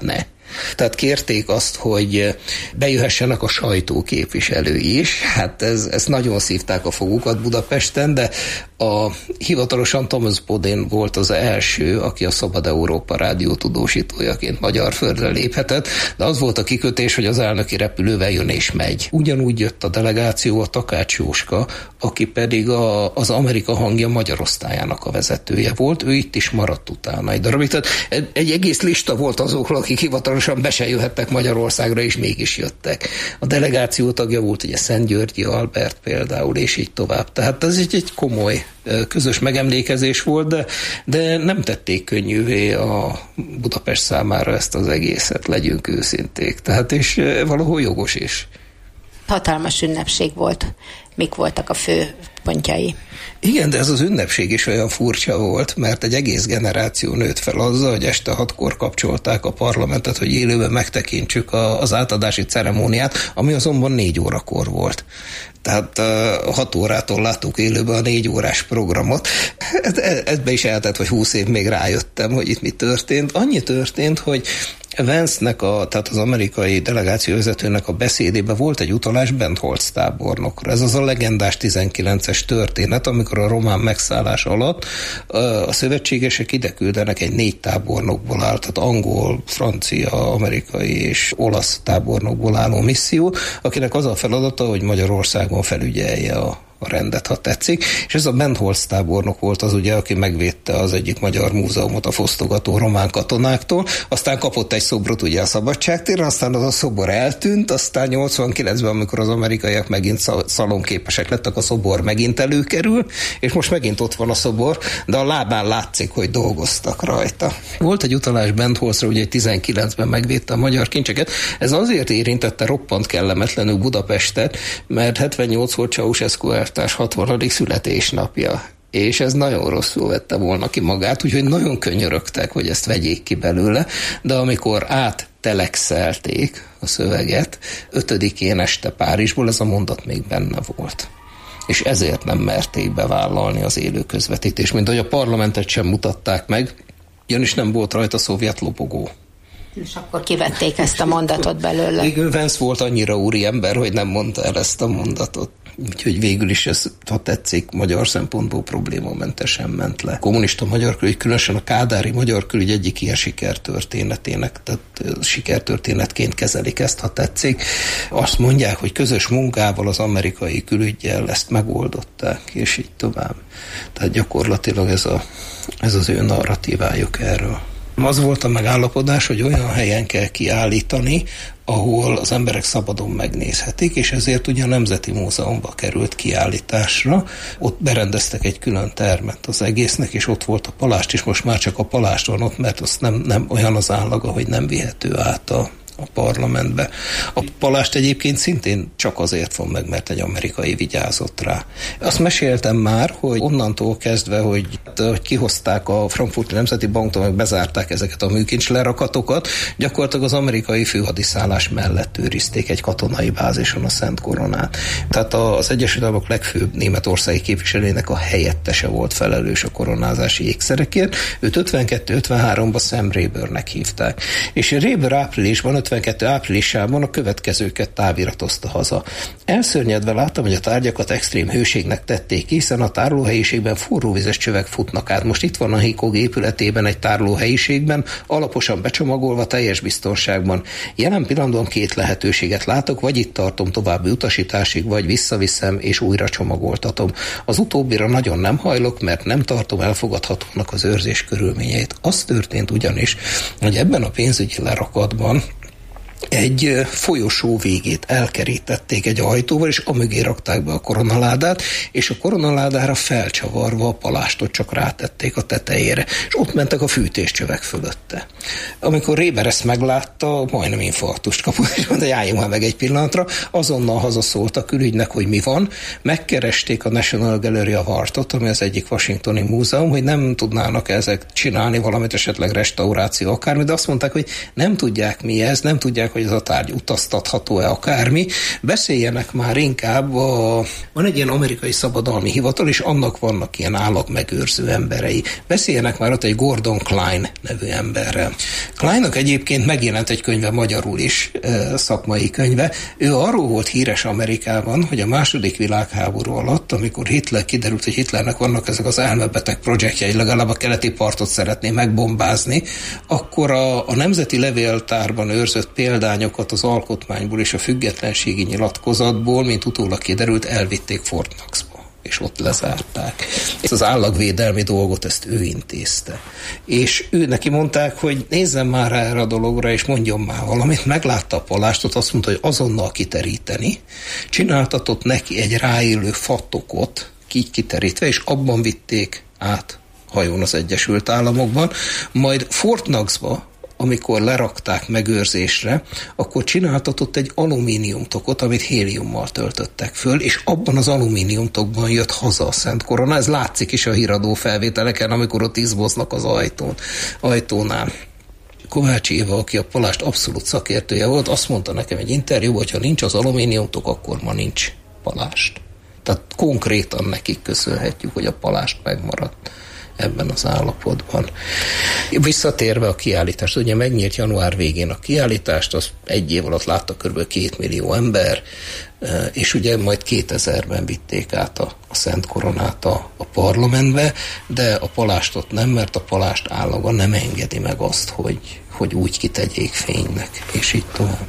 Tehát kérték azt, hogy bejöhessenek a sajtóképviselői is. Hát ez, ezt nagyon szívták a fogukat Budapesten, de a hivatalosan Thomas Bodin volt az első, aki a Szabad Európa rádió tudósítójaként magyar földre léphetett, de az volt a kikötés, hogy az elnöki repülővel jön és megy. Ugyanúgy jött a delegáció a Takács Jóska, aki pedig a, az Amerika Hangja magyar osztályának a vezetője volt, ő itt is maradt utána egy darabig. Tehát egy, egy egész lista volt azokról, akik hivatalosan be se jöhettek Magyarországra, és mégis jöttek. A delegáció tagja volt ugye Szentgyörgyi Albert például, és így tovább. Tehát ez egy, egy komoly közös megemlékezés volt, de, de nem tették könnyűvé a Budapest számára ezt az egészet, legyünk őszinték. Tehát és valahol jogos is. Hatalmas ünnepség volt. Mik voltak a fő pontjai? Igen, de ez az ünnepség is olyan furcsa volt, mert egy egész generáció nőtt fel azzal, hogy este hatkor kapcsolták a parlamentet, hogy élőben megtekintsük a, az átadási ceremóniát, ami azonban négy órakor volt. Tehát uh, hat órától láttuk élőben a négy órás programot. Ebbe is eltett, hogy húsz év még rájöttem, hogy itt mi történt. Annyi történt, hogy Vance-nek, a, tehát az amerikai delegáció vezetőnek a beszédében volt egy utalás Bentholz tábornokra. Ez az a legendás tizenkilences történet, amikor a román megszállás alatt a szövetségesek ide küldenek egy négy tábornokból áll, tehát angol, francia, amerikai és olasz tábornokból álló misszió, akinek az a feladata, hogy Magyarországon felügyelje a a rendet, ha tetszik, és ez a Bentholz tábornok volt az ugye, aki megvédte az egyik magyar múzeumot a fosztogató román katonáktól, aztán kapott egy szobrot ugye a Szabadságtéren, aztán az a szobor eltűnt, aztán nyolcvankilencben, amikor az amerikaiak megint szalonképesek lettek, a szobor megint előkerül, és most megint ott van a szobor, de a lábán látszik, hogy dolgoztak rajta. Volt egy utalás Bentholzra, ugye tizenkilencben megvédte a magyar kincseket, ez azért érintette roppant kellemetlenül Budapestet, mert hetvennyolc volt Ceausescu elvtárs hatvanadik születésnapja, és ez nagyon rosszul vette volna ki magát, úgyhogy nagyon könyörögtek, hogy ezt vegyék ki belőle, de amikor áttelexelték a szöveget, ötödikén este Párizsból ez a mondat még benne volt. És ezért nem merték bevállalni az élő közvetítést, mint hogy a parlamentet sem mutatták meg, ugyanis nem volt rajta szovjet lobogó. És akkor kivették ezt a mondatot belőle. Végül Vance volt annyira úriember, hogy nem mondta el ezt a mondatot. Úgyhogy végül is ez, ha tetszik, magyar szempontból problémamentesen ment le. A kommunista magyar külügy, különösen a kádári magyar külügy egyik ilyen sikertörténetének, tehát sikertörténetként kezelik ezt, ha tetszik. Azt mondják, hogy közös munkával az amerikai külüggyel ezt megoldották, és így tovább. Tehát gyakorlatilag ez, a, ez az ő narratívájuk erről. Az volt a megállapodás, hogy olyan helyen kell kiállítani, ahol az emberek szabadon megnézhetik, és ezért ugye a Nemzeti Múzeumba került kiállításra. Ott berendeztek egy külön termet az egésznek, és ott volt a palást is, most már csak a palást van ott, mert az nem, nem olyan az állaga, hogy nem vihető át a a parlamentbe. A palást egyébként szintén csak azért van meg, mert egy amerikai vigyázott rá. Azt meséltem már, hogy onnantól kezdve, hogy, hogy kihozták a Frankfurti Nemzeti Banktól, meg bezárták ezeket a műkincs lerakatokat, gyakorlatilag az amerikai főhadiszállás mellett őrizték egy katonai bázison a Szent Koronát. Tehát az Egyesült Államok legfőbb németországi képviselőjének a helyettese volt felelős a koronázási ékszerekért. Őt ötvenkettő ötvenháromban Sam Rayburn-nek hívták. És Rayburn áprilisban, ötvenkettő áprilisában a következőket táviratozta haza. Elszörnyedve láttam, hogy a tárgyakat extrém hőségnek tették, hiszen a tárolóhelyiségben forróvizes csövek futnak át. Most itt van a Hikog épületében egy tárolóhelyiségben, alaposan becsomagolva, teljes biztonságban. Jelen pillanatban két lehetőséget látok, vagy itt tartom további utasításig, vagy visszaviszem és újra csomagoltatom. Az utóbbira nagyon nem hajlok, mert nem tartom elfogadhatónak az őrzés körülményeit. Az történt ugyanis, hogy ebben a pénzügyi lerakatban egy folyosó végét elkerítették egy ajtóval, és amögé rakták be a koronaládát, és a koronaládára felcsavarva a palástot csak rátették a tetejére, és ott mentek a fűtéscsövek fölötte. Amikor Réber ezt meglátta, majdnem infarktust kapott, és mondta, hogy álljunk már meg egy pillanatra, azonnal hazaszólt a külügynek, hogy mi van, megkeresték a National Gallery of Artot, ami az egyik washingtoni múzeum, hogy nem tudnának ezek csinálni valamit, esetleg restauráció akármi, de azt mondták, hogy nem tudják mi ez, nem tudják, mondják, hogy ez a tárgy utaztatható-e akármi. Beszéljenek már inkább, a, van egy ilyen amerikai szabadalmi hivatal, és annak vannak ilyen állatmegőrző emberei. Beszéljenek már ott egy Gordon Klein nevű emberrel. Kleinnak egyébként megjelent egy könyve magyarul is, szakmai könyve. Ő arról volt híres Amerikában, hogy a második világháború alatt, amikor Hitler kiderült, hogy Hitlernek vannak ezek az elmebeteg projektjei, legalább a keleti partot szeretné megbombázni, akkor a, a Nemzeti Levéltárban őrzött példányokat az alkotmányból és a függetlenségi nyilatkozatból, mint utólag kiderült, elvitték Fort Knoxba, és ott lezárták. Ezt az állagvédelmi dolgot ezt ő intézte. És ő neki mondták, hogy nézzen már erre a dologra, és mondjon már valamit. Meglátta a palástot, azt mondta, hogy azonnal kiteríteni. Csináltatott neki egy ráélő fatokot, így kiterítve, és abban vitték át hajón az Egyesült Államokban. Majd Fort Knoxba, amikor lerakták megőrzésre, akkor csináltatott egy alumíniumtokot, amit héliummal töltöttek föl, és abban az alumíniumtokban jött haza a Szent Korona. Ez látszik is a híradó felvételeken, amikor ott izboznak az ajtón, ajtónál. Kovács Éva, aki a palást abszolút szakértője volt, azt mondta nekem egy interjúban, hogy ha nincs az alumíniumtok, akkor ma nincs palást. Tehát konkrétan nekik köszönhetjük, hogy a palást megmaradt ebben az állapotban. Visszatérve a kiállítást, ugye megnyílt január végén a kiállítást, az egy év alatt látta kb. két millió ember, és ugye majd kétezerben vitték át a, a Szent Koronát a, a parlamentbe, de a palástot nem, mert a palást állaga nem engedi meg azt, hogy, hogy úgy kitegyék fénynek, és így tovább.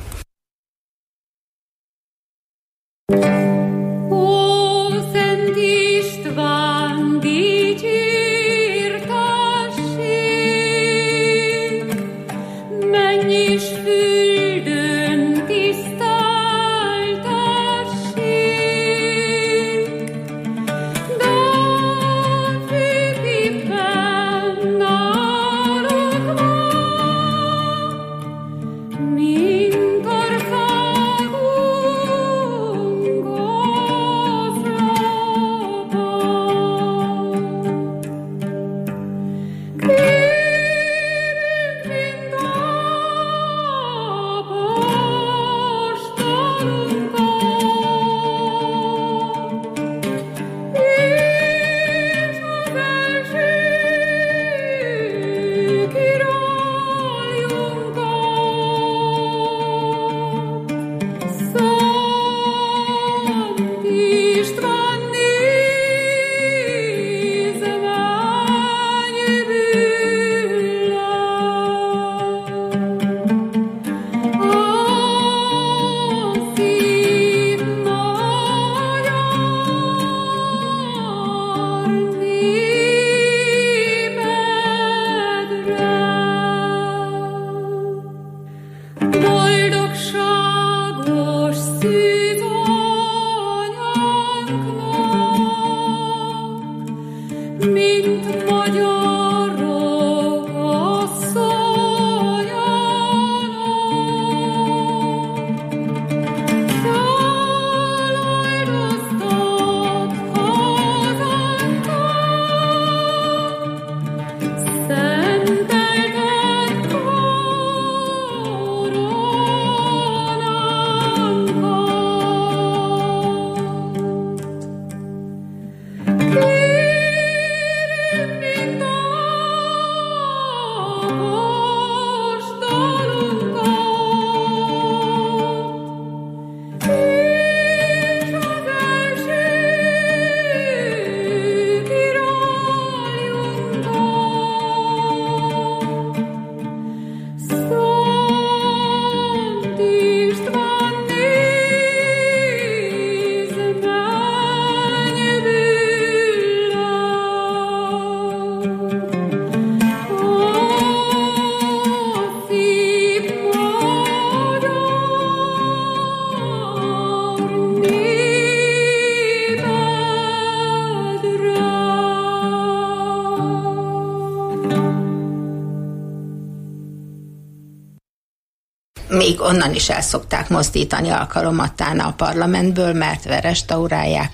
Még onnan is el szokták mozdítani alkalomattán a parlamentből, mert restaurálják,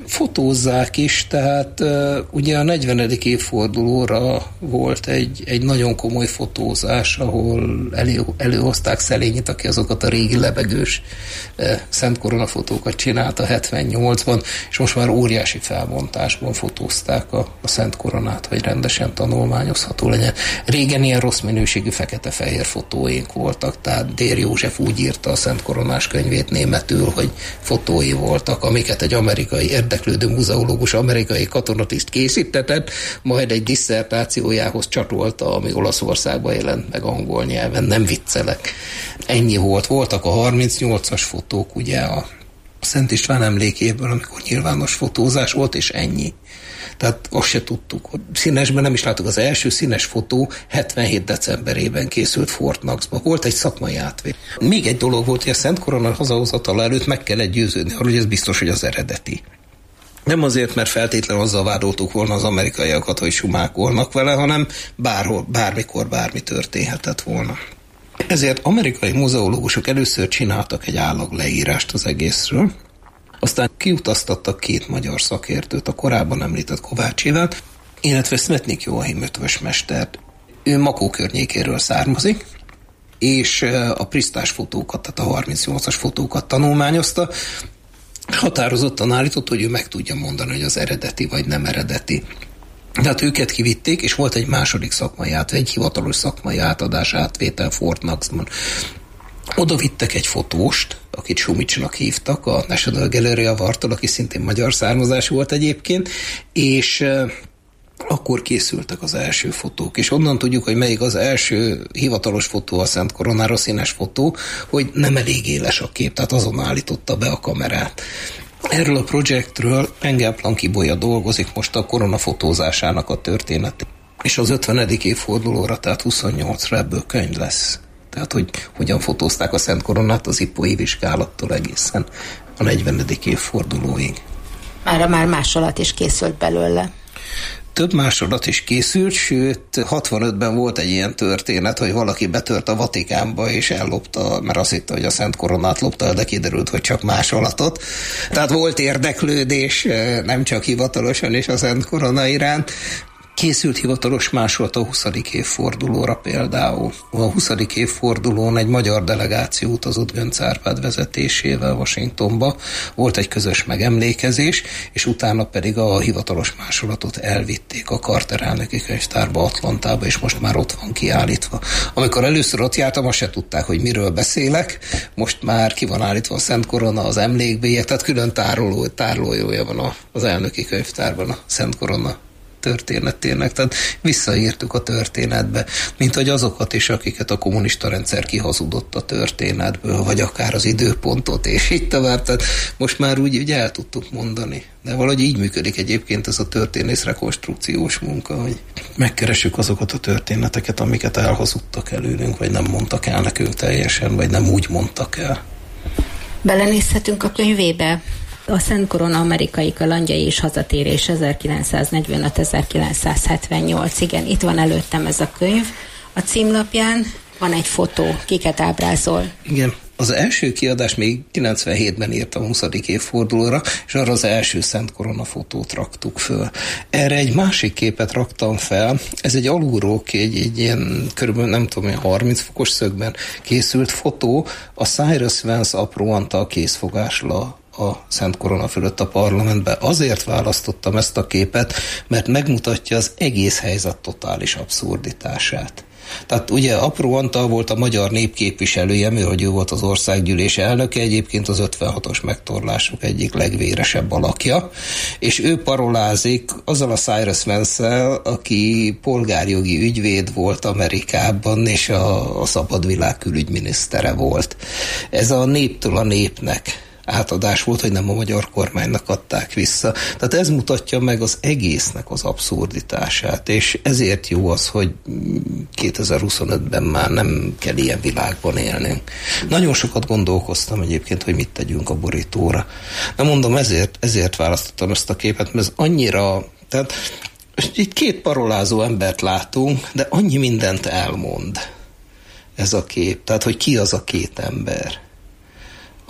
Fotózzák is, tehát uh, ugye a negyvenedik évfordulóra volt egy, egy nagyon komoly fotózás, ahol elő, előhozták Szelényit, aki azokat a régi lebegős uh, Szent Korona fotókat csinálta hetvennyolcban, és most már óriási felbontásban fotózták a, a Szent Koronát, hogy rendesen tanulmányozható legyen. Régen ilyen rossz minőségű fekete-fehér fotóink voltak, tehát Dér József úgy írta a Szent Koronás könyvét németül, hogy fotói voltak, amiket egy amerikai érdeklődő muzeológus, amerikai katonatiszt készítetett, majd egy disszertációjához csatolta, ami Olaszországban jelent meg angol nyelven, nem viccelek. Ennyi volt. Voltak a harmincnyolcas fotók, ugye a Szent István emlékéből, amikor nyilvános fotózás volt, és ennyi. Tehát azt se tudtuk, hogy színesben nem is láttuk. Az első színes fotó hetvenhét decemberében készült Fort Knoxba. Volt egy szakmai átvét. Még egy dolog volt, hogy a Szent Korona hazahozatala előtt meg kellett győződni arról, hogy ez biztos, hogy az eredeti. Nem azért, mert feltétlenül azzal vádoltuk volna az amerikaiakat, hogy sumákolnak vele, hanem bárhol, bármikor bármi történhetett volna. Ezért amerikai muzeológusok először csináltak egy állagleírást az egészről, aztán kiutaztattak két magyar szakértőt, a korábban említett Kovács Évát, illetve Smetnik Joachim ötvösmestert. Ő Makó környékéről származik, és a Prisztás fotókat, tehát a harmincnyolcas fotókat tanulmányozta. Határozottan állított, hogy ő meg tudja mondani, hogy az eredeti vagy nem eredeti. Tehát őket kivitték, és volt egy második szakmai átvétel, egy hivatalos szakmai átadás átvétel Fort Knoxban. Oda vittek egy fotóst, akit Sumicsnak hívtak, a National Gallery Award-tól, aki szintén magyar származású volt egyébként, és e, akkor készültek az első fotók. És onnan tudjuk, hogy melyik az első hivatalos fotó a Szent Koronára, színes fotó, hogy nem elég éles a kép, tehát azon állította be a kamerát. Erről a projektről Engel Planki Bolya dolgozik most a korona fotózásának a történetét. És az ötvenedik évfordulóra, tehát huszonnyolcra ebből könyv lesz. Tehát, hogy hogyan fotózták a Szent Koronát az ippói vizsgálattól egészen a negyvenedik évfordulóig. Mára már másolat is készült belőle. Több másolat is készült, sőt hatvanötben volt egy ilyen történet, hogy valaki betört a Vatikánba és ellopta, mert azt hitte, hogy a Szent Koronát lopta, de kiderült, hogy csak másolatot. Tehát volt érdeklődés, nem csak hivatalosan is a Szent Korona iránt. Készült hivatalos másolat a huszadik évfordulóra például. A huszadik évfordulón egy magyar delegáció utazott Göncz Árpád vezetésével Washingtonba, volt egy közös megemlékezés, és utána pedig a hivatalos másolatot elvitték a Carter elnöki könyvtárba, Atlantába, és most már ott van kiállítva. Amikor először ott jártam, azt se tudták, hogy miről beszélek, most már ki van állítva a Szent Korona, az emlékbélyek, tehát külön tároló, tárolója van az elnöki könyvtárban a Szent Korona történetének, tehát visszaírtuk a történetbe, mint hogy azokat is, akiket a kommunista rendszer kihazudott a történetből, vagy akár az időpontot, és így tovább, tehát most már úgy, úgy el tudtuk mondani. De valahogy így működik egyébként ez a történész rekonstrukciós munka, hogy megkeressük azokat a történeteket, amiket elhazudtak előlünk, vagy nem mondtak el nekünk teljesen, vagy nem úgy mondtak el. Belenézhetünk a könyvébe? A Szent Korona amerikai kalandjai és hazatérés ezerkilencszáznegyvenöt-ezerkilencszázhetvennyolc. Igen, itt van előttem ez a könyv. A címlapján van egy fotó. Kiket ábrázol? Igen. Az első kiadás még kilencvenhétben írtam a huszadik évfordulóra, és arra az első Szent Korona fotót raktuk föl. Erre egy másik képet raktam fel, ez egy alulról egy, egy ilyen körülbelül nem tudom, harminc fokos szögben készült fotó, a Cyrus Vance apró Antal készfogásla a Szent Korona fölött a parlamentben. Azért választottam ezt a képet, mert megmutatja az egész helyzet totális abszurditását. Tehát ugye Apró Antal volt a magyar népképviselője, mivel ő volt az országgyűlés elnöke, egyébként az ötvenhatos megtorlások egyik legvéresebb alakja, és ő parolázik azzal a Cyrus Vance-szel, aki polgárjogi ügyvéd volt Amerikában, és a, a szabadvilág külügyminisztere volt. Ez a néptől a népnek átadás volt, hogy nem a magyar kormánynak adták vissza. Tehát ez mutatja meg az egésznek az abszurditását, és ezért jó az, hogy kétezer-huszonötben már nem kell ilyen világban élnünk. Nagyon sokat gondolkoztam egyébként, hogy mit tegyünk a borítóra. De mondom, ezért, ezért választottam ezt a képet, mert ez annyira, tehát itt két parolázó embert látunk, de annyi mindent elmond ez a kép. Tehát, hogy ki az a két ember.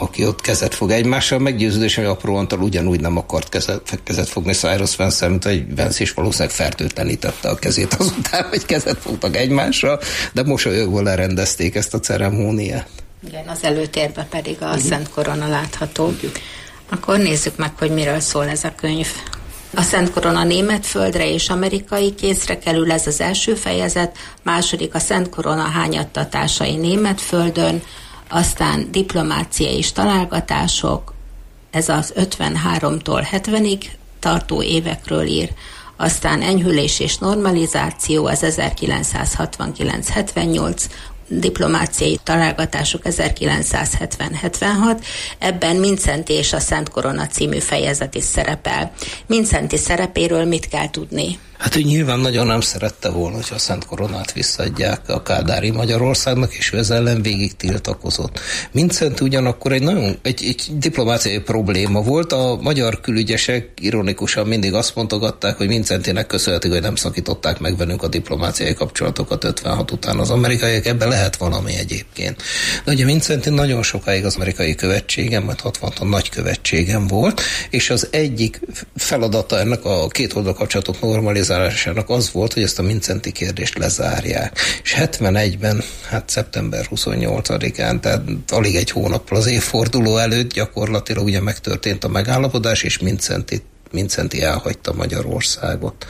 aki ott kezet fog egymással. Meggyőződés, hogy apró Antal ugyanúgy nem akart kezet, kezet fogni Cyrus Vance-szel, mint hogy Vance is valószínűleg fertőtlenítette a kezét azután, hogy kezet fogtak egymással, de mosolyogva lerendezték ezt a ceremóniát. Igen, az előtérben pedig a Szent Korona látható. Akkor nézzük meg, hogy miről szól ez a könyv. A Szent Korona német földre és amerikai kézre kerül, ez az első fejezet, második a Szent Korona hányattatásai német földön, aztán diplomáciai és találgatások, ez az ötvenháromtól hetvenig tartó évekről ír, aztán enyhülés és normalizáció, az ezerkilencszázhatvankilenc hetvennyolc, diplomáciai találgatások ezerkilencszázhetven hetvenhat, ebben Mindszenty és a Szent Korona című fejezet is szerepel. Mindszenty szerepéről mit kell tudni? Hát ő nyilván nagyon nem szerette volna, hogy a Szent Koronát visszaadják a kádári Magyarországnak, és ő ez ellen végig tiltakozott. Mindszenty ugyanakkor egy nagyon egy, egy diplomáciai probléma volt. A magyar külügyesek ironikusan mindig azt mondogatták, hogy Mindszentynek köszönhetik, hogy nem szakították meg velünk a diplomáciai kapcsolatokat ötvenhat után az amerikaiak. Ebben lehet valami egyébként. De ugye Mindszenty nagyon sokáig az amerikai követségem, majd hatvanban nagy követségem volt, és az egyik feladata ennek a két oldal kapcsolatok normalizálásának az volt, hogy ezt a Mindszenty kérdést lezárják. És hetvenegyben, hát szeptember huszonnyolcadikán, tehát alig egy hónappal az évforduló előtt gyakorlatilag ugye megtörtént a megállapodás, és Mindszenty Mindszenty elhagyta Magyarországot.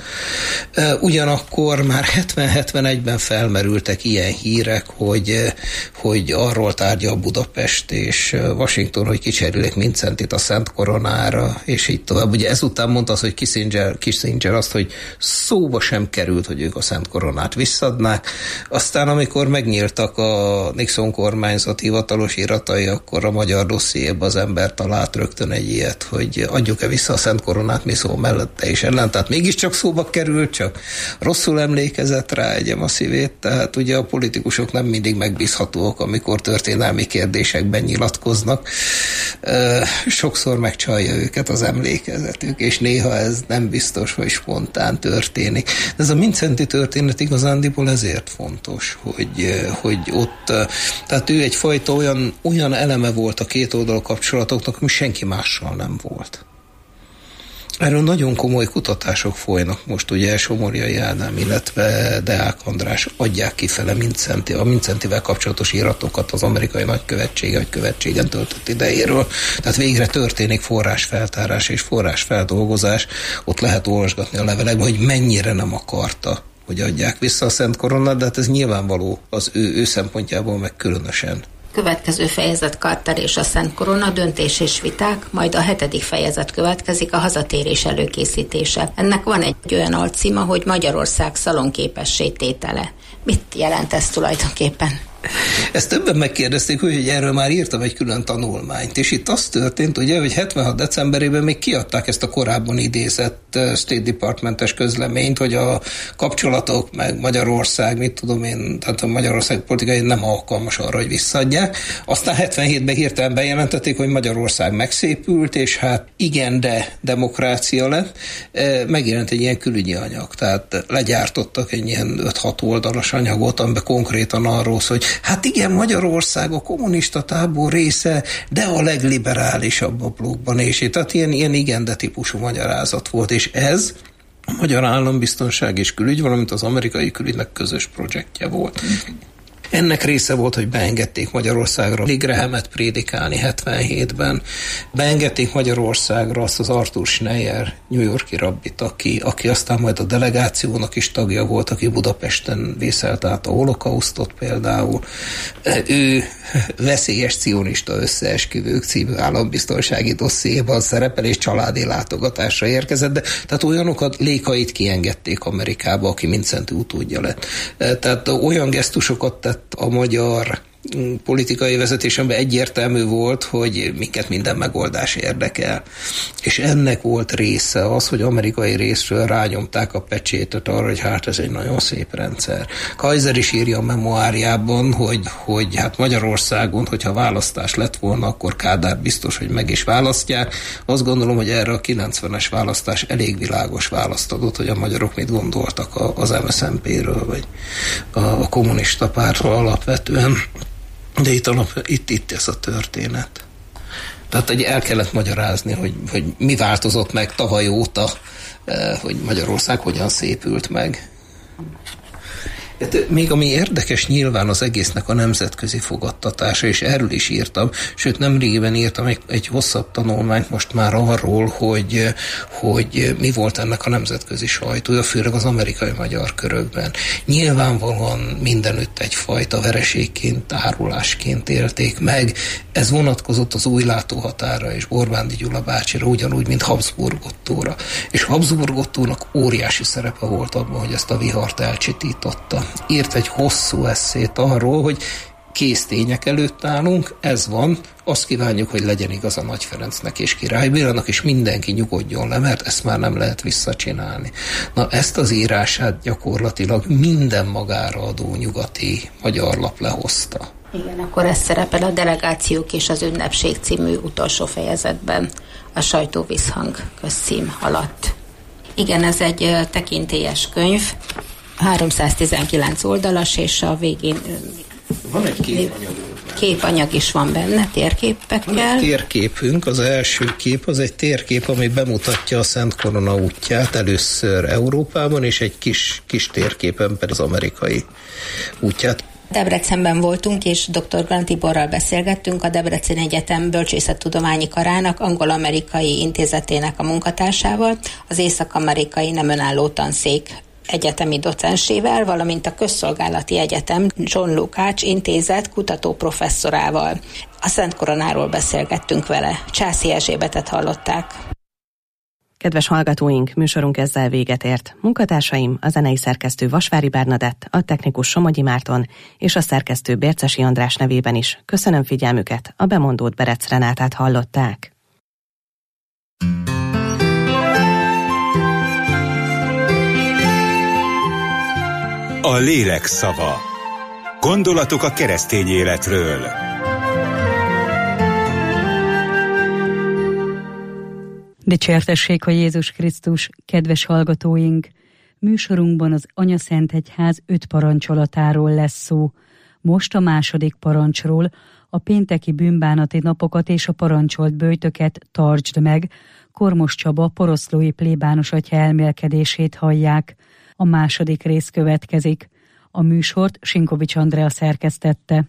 Ugyanakkor már hetven-hetvenegyben felmerültek ilyen hírek, hogy, hogy arról tárgyal Budapest és Washington, hogy kicserélik Mindszentyt a Szent Koronára, és így tovább. Ugye ezután mondta az, hogy Kissinger, Kissinger azt, hogy szóba sem került, hogy ők a Szent Koronát visszadnák. Aztán, amikor megnyíltak a Nixon kormányzat hivatalos iratai, akkor a magyar dossziéba az ember talált rögtön egy ilyet, hogy adjuk-e vissza a Szent Koronát, mi szó mellette is ellen, tehát mégiscsak szóba került, csak rosszul emlékezett rá, egyem a szívét, tehát ugye a politikusok nem mindig megbízhatóak, amikor történelmi kérdésekben nyilatkoznak. Sokszor megcsalja őket az emlékezetük, és néha ez nem biztos, hogy spontán történik. De ez a Mindszenty történet igazándiból ezért fontos, hogy, hogy ott, tehát ő egyfajta olyan, olyan eleme volt a két oldal kapcsolatoknak, ami senki mással nem volt. Erről nagyon komoly kutatások folynak most, ugye Somorjai Ádám, illetve Deák András adják kifele Mindszenty, a Mindszentyvel kapcsolatos iratokat az amerikai nagykövetsége, vagy követségen töltött idejéről. Tehát végre történik forrásfeltárás és forrásfeldolgozás. Ott lehet olvasgatni a levelekben, hogy mennyire nem akarta, hogy adják vissza a Szent Koronát, de hát ez nyilvánvaló az ő, ő szempontjából meg különösen. Következő fejezet Carter és a Szent Korona, döntés és viták, majd a hetedik fejezet következik, a hazatérés előkészítése. Ennek van egy olyan alcíma, hogy Magyarország szalonképessé tétele. Mit jelent ez tulajdonképpen? Ezt többen megkérdezték, hogy erről már írtam egy külön tanulmányt, és itt az történt, ugye, hogy hetvenhat decemberében még kiadták ezt a korábban idézett State Departmentes közleményt, hogy a kapcsolatok meg Magyarország, mit tudom én, tehát a Magyarország politikai nem alkalmas arra, hogy visszaadják. Aztán hetvenhétben hirtelen bejelentették, hogy Magyarország megszépült, és hát igen, de demokrácia lett. Megjelent egy ilyen külügyi anyag, tehát legyártottak egy ilyen öt-hat oldalas anyagot, amiben konkrétan arról szól, hogy hát igen, Magyarország a kommunista tábor része, de a legliberálisabb a blokkban, és tehát ilyen, ilyen igen, de típusú magyarázat volt, és ez a magyar állambiztonság és külügy, valamint az amerikai külügynek közös projektje volt. Ennek része volt, hogy beengedték Magyarországra Lee Grahamet prédikálni hetvenhétben. Beengedték Magyarországra azt az Arthur Schneier New Yorki rabbit, aki, aki aztán majd a delegációnak is tagja volt, aki Budapesten vészelt át a holokausztot például. Ő veszélyes cionista összeesküvők című állambiztonsági dossziéban szerepel, és családi látogatásra érkezett, de tehát olyanokat, Lékait kiengedték Amerikába, aki Mindszenty utódja lett. Tehát olyan gesztusokat tett a magyar politikai vezetésemben egyértelmű volt, hogy minket minden megoldás érdekel. És ennek volt része az, hogy amerikai részről rányomták a pecsétet arra, hogy hát ez egy nagyon szép rendszer. Kaiser is írja a memoárjában, hogy, hogy hát Magyarországon, hogyha választás lett volna, akkor Kádár biztos, hogy meg is választják. Azt gondolom, hogy erre a kilencvenes választás elég világos választ adott, hogy a magyarok mit gondoltak az em es zé en pé-ről, vagy a kommunista pártról alapvetően. De itt, alap, itt, itt ez a történet. Tehát egy el kellett magyarázni, hogy, hogy mi változott meg tavaly óta, hogy Magyarország hogyan szépült meg. Hát, még ami érdekes nyilván az egésznek a nemzetközi fogadtatása, és erről is írtam, sőt nemrégiben írtam egy, egy hosszabb tanulmányt most már arról, hogy, hogy mi volt ennek a nemzetközi sajtója, főleg az amerikai magyar körökben. Nyilvánvalóan mindenütt egyfajta vereségként, árulásként élték meg. Ez vonatkozott az új látóhatára és Borbándi Gyula bácsira, ugyanúgy, mint Habsburg Ottóra. És Habsburg Ottónak óriási szerepe volt abban, hogy ezt a vihart elcsitította. Írt egy hosszú esszét arról, hogy kész tények előtt állunk, ez van, azt kívánjuk, hogy legyen igaz a Nagy Ferencnek és Király Bélának, és mindenki nyugodjon le, mert ezt már nem lehet visszacsinálni. Na, ezt az írását gyakorlatilag minden magára adó nyugati magyar lap lehozta. Igen, akkor ez szerepel a Delegációk és az Ünnepség című utolsó fejezetben, a Sajtóvízhang közcím alatt. Igen, ez egy tekintélyes könyv, háromszáztizenkilenc oldalas, és a végén van egy képanyag. Képanyag is van benne, térképekkel. Van egy térképünk, az első kép, az egy térkép, ami bemutatja a Szent Korona útját először Európában, és egy kis, kis térképen pedig az amerikai útját. Debrecenben voltunk, és dr. Glantiborral beszélgettünk, a Debreceni Egyetem Bölcsészettudományi Karának angol-amerikai intézetének a munkatársával, az észak-amerikai nem önálló tanszék egyetemi docensével, valamint a Közszolgálati Egyetem John Lukács intézet kutatóprofesszorával. A Szent Koronáról beszélgettünk vele. Császi Erzsébetet hallották. Kedves hallgatóink, műsorunk ezzel véget ért. Munkatársaim, a zenei szerkesztő Vasvári Bernadett, a technikus Somogyi Márton és a szerkesztő Bércesi András nevében is köszönöm figyelmüket, a bemondót Berec Renátát hallották. A lélek szava. Gondolatok a keresztény életről. Dicsértessék a Jézus Krisztus, kedves hallgatóink! Műsorunkban az Anyaszentegyház öt parancsolatáról lesz szó. Most a második parancsról, a pénteki bűnbánati napokat és a parancsolt böjtöket tartsd meg. Kormos Csaba poroszlói plébános atya elmélkedését hallják. A második rész következik. A műsort Sinkovics Andrea szerkesztette.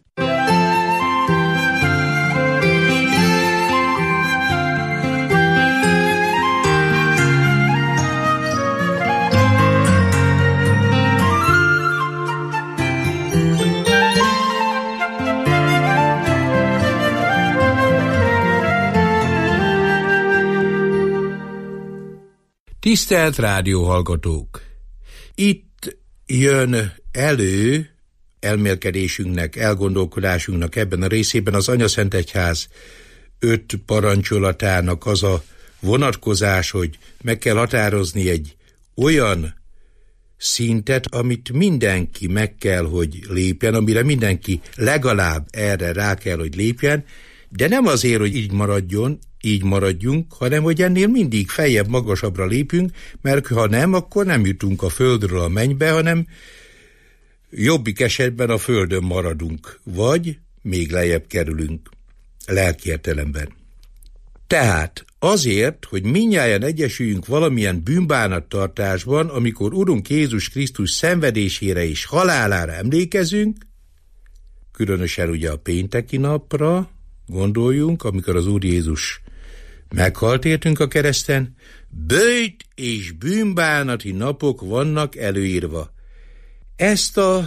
Tisztelt rádióhallgatók! Itt jön elő elmélkedésünknek, elgondolkodásunknak ebben a részében az Anyaszentegyház öt parancsolatának az a vonatkozás, hogy meg kell határozni egy olyan szintet, amit mindenki meg kell, hogy lépjen, amire mindenki legalább erre rá kell, hogy lépjen, de nem azért, hogy így maradjon, így maradjunk, hanem hogy ennél mindig feljebb, magasabbra lépünk, mert ha nem, akkor nem jutunk a földről a mennybe, hanem jobbik esetben a földön maradunk, vagy még lejjebb kerülünk lelki értelemben. Tehát azért, hogy mindnyájan egyesüljünk valamilyen bűnbánattartásban, amikor Urunk Jézus Krisztus szenvedésére és halálára emlékezünk, különösen ugye a pénteki napra gondoljunk, amikor az Úr Jézus meghalt értünk a kereszten, böjt és bűnbánati napok vannak előírva. Ezt a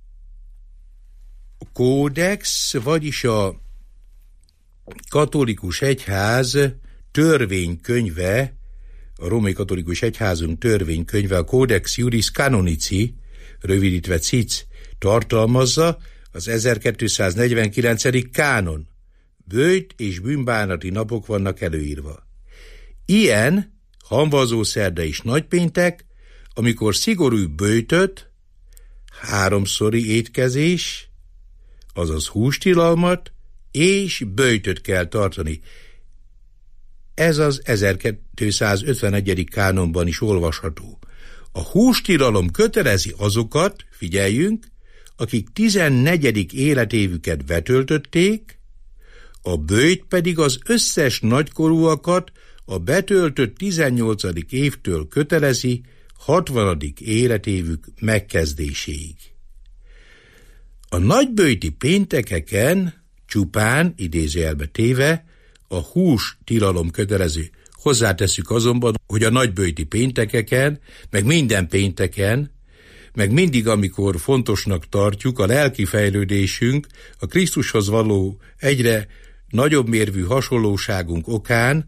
kódex, vagyis a katolikus egyház törvénykönyve, a római katolikus egyházunk törvénykönyve, a Codex Iuris Canonici, rövidítve C I C, tartalmazza az ezerkétszáznegyvenkilencedik kánon. Böjt és bűnbánati napok vannak előírva. Ilyen hamvazószerda és nagypéntek, amikor szigorú böjtöt, háromszori étkezés, azaz hústilalmat és böjtöt kell tartani. Ez az ezerkétszázötvenegyedik kánonban is olvasható. A hústilalom kötelezi azokat, figyeljünk, akik tizennegyedik életévüket betöltötték, a böjt pedig az összes nagykorúakat a betöltött tizennyolcadik évtől kötelezi hatvanadik életévük megkezdéséig. A nagyböjti péntekeken csupán, idézőjelbe téve, a hús tilalom kötelező. Hozzáteszük azonban, hogy a nagyböjti péntekeken, meg minden pénteken, meg mindig, amikor fontosnak tartjuk a lelki fejlődésünk, a Krisztushoz való egyre nagyobb mérvű hasonlóságunk okán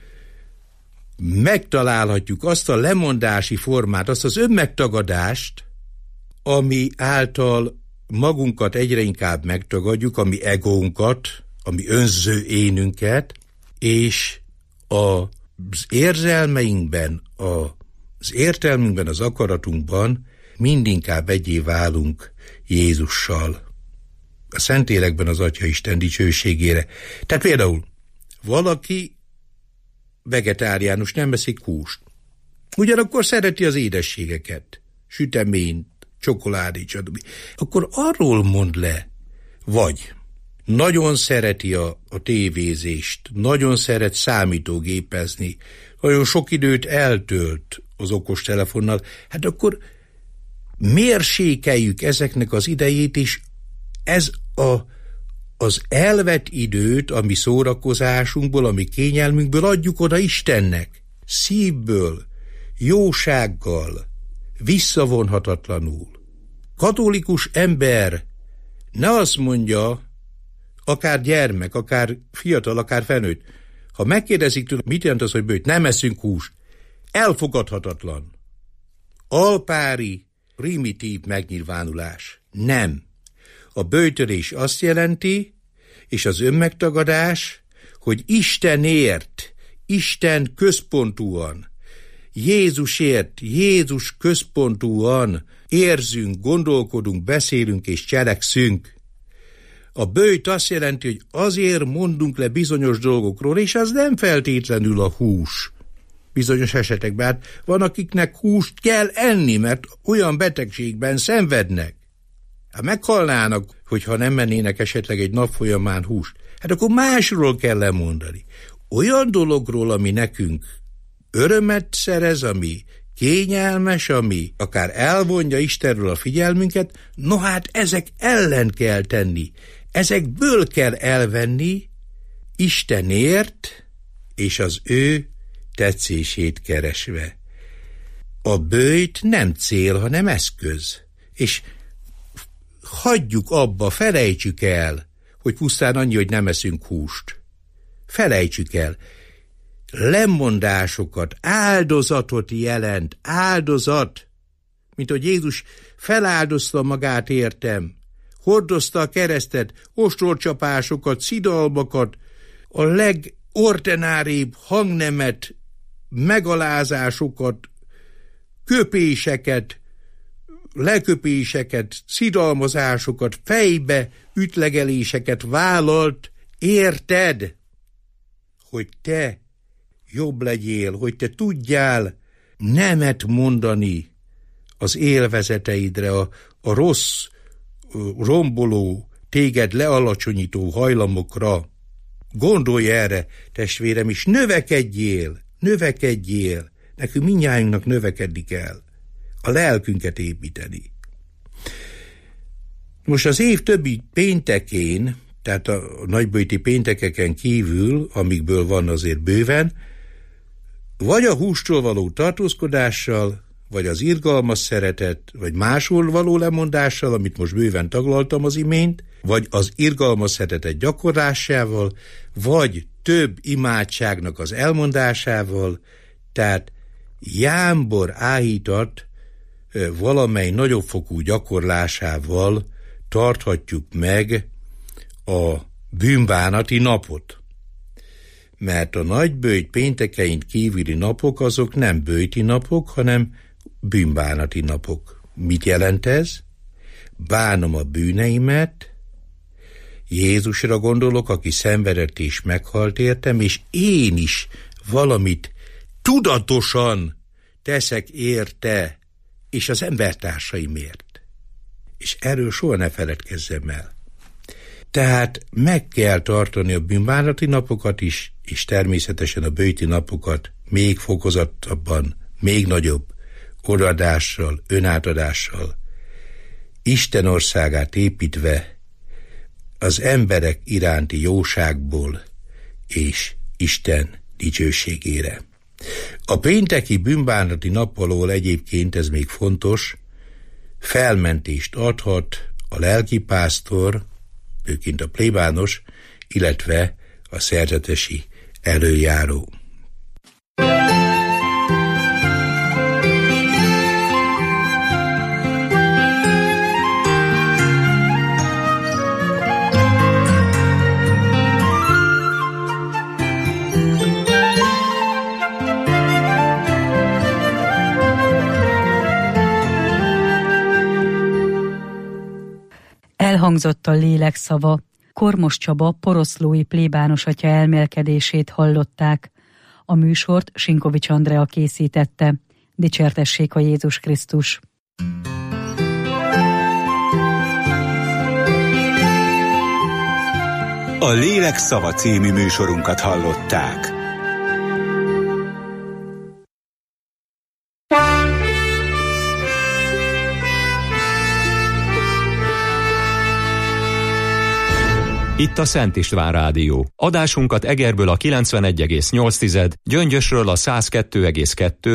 megtalálhatjuk azt a lemondási formát, azt az önmegtagadást, ami által magunkat egyre inkább megtagadjuk, ami egónkat, ami önző énünket, és az érzelmeinkben, az értelmünkben, az akaratunkban mindinkább egyé válunk Jézussal. A Szentlélekben az Atyaisten dicsőségére. Tehát például valaki vegetáriánus, nem eszik húst. Ugyanakkor szereti az édességeket, süteményt, csokoládét, stb. Akkor arról mond le, vagy nagyon szereti a, a tévézést, nagyon szeret számítógépezni, nagyon sok időt eltölt az okostelefonnal, hát akkor mérsékeljük ezeknek az idejét, és ez a, az elvett időt, ami szórakozásunkból, ami kényelmünkből adjuk oda Istennek, szívből, jósággal, visszavonhatatlanul. Katolikus ember ne azt mondja, akár gyermek, akár fiatal, akár felnőtt, ha megkérdezik tőle, mit jelent az, hogy böjt, nem eszünk húst, elfogadhatatlan. Alpári, primitív megnyilvánulás. Nem. A böjtölés azt jelenti, és az önmegtagadás, hogy Istenért, Isten központúan, Jézusért, Jézus központúan érzünk, gondolkodunk, beszélünk és cselekszünk. A böjt azt jelenti, hogy azért mondunk le bizonyos dolgokról, és az nem feltétlenül a hús. Bizonyos esetekben hát van, akiknek húst kell enni, mert olyan betegségben szenvednek. Hát meghalnának, hogyha nem mennének esetleg egy nap folyamán húst. Hát akkor másról kell lemondani. Olyan dologról, ami nekünk örömet szerez, ami kényelmes, ami akár elvonja Istenről a figyelmünket, no hát ezek ellen kell tenni. Ezekből kell elvenni Istenért és az ő tetszését keresve. A böjt nem cél, hanem eszköz. És hagyjuk abba, felejtsük el, hogy pusztán annyi, hogy nem eszünk húst. Felejtsük el. Lemondásokat, áldozatot jelent, áldozat, mint hogy Jézus feláldozta magát értem, hordozta a keresztet, ostorcsapásokat, szidalmakat, a legordináribb hangnemet, megalázásokat, köpéseket, leköpéseket, szidalmazásokat, fejbe ütlegeléseket vállalt, érted, hogy te jobb legyél, hogy te tudjál nemet mondani az élvezeteidre, a, a rossz, romboló, téged lealacsonyító hajlamokra. Gondolj erre, testvérem, és növekedjél, növekedjél. Nekünk mindnyájunknak növekedni kell. A lelkünket építeni. Most az év többi péntekén, tehát a nagyböjti péntekeken kívül, amikből van azért bőven, vagy a hústól való tartózkodással, vagy az irgalmas szeretet, vagy máshol való lemondással, amit most bőven taglaltam az imént, vagy az irgalmas szeretet gyakorlásával, vagy több imádságnak az elmondásával, tehát jámbor áhítat valamely nagyobb fokú gyakorlásával tarthatjuk meg a bűnbánati napot. Mert a nagyböjt péntekein kívüli napok azok nem böjti napok, hanem bűnbánati napok. Mit jelent ez? Bánom a bűneimet, Jézusra gondolok, aki szenvedett és meghalt értem, és én is valamit tudatosan teszek érte, és az embertársaimért. És erről soha ne feledkezzem el. Tehát meg kell tartani a bűnbánati napokat is, és természetesen a böjti napokat még fokozottabban, még nagyobb odaadással, önátadással, Isten országát építve az emberek iránti jóságból és Isten dicsőségére. A pénteki bűnbánati nap alól egyébként, ez még fontos, felmentést adhat a lelkipásztor, őként a plébános, illetve a szerzetesi előjáró. Elhangzott a lélek szava. Kormos Csaba poroszlói plébános atya elmélkedését hallották. A műsort Sinkovics Andrea készítette. Dicsértessék a Jézus Krisztus! A Lélek szava című műsorunkat hallották. Itt a Szent István Rádió. Adásunkat Egerből a kilencvenegy egész nyolc, Gyöngyösről a száz kettő egész kettő,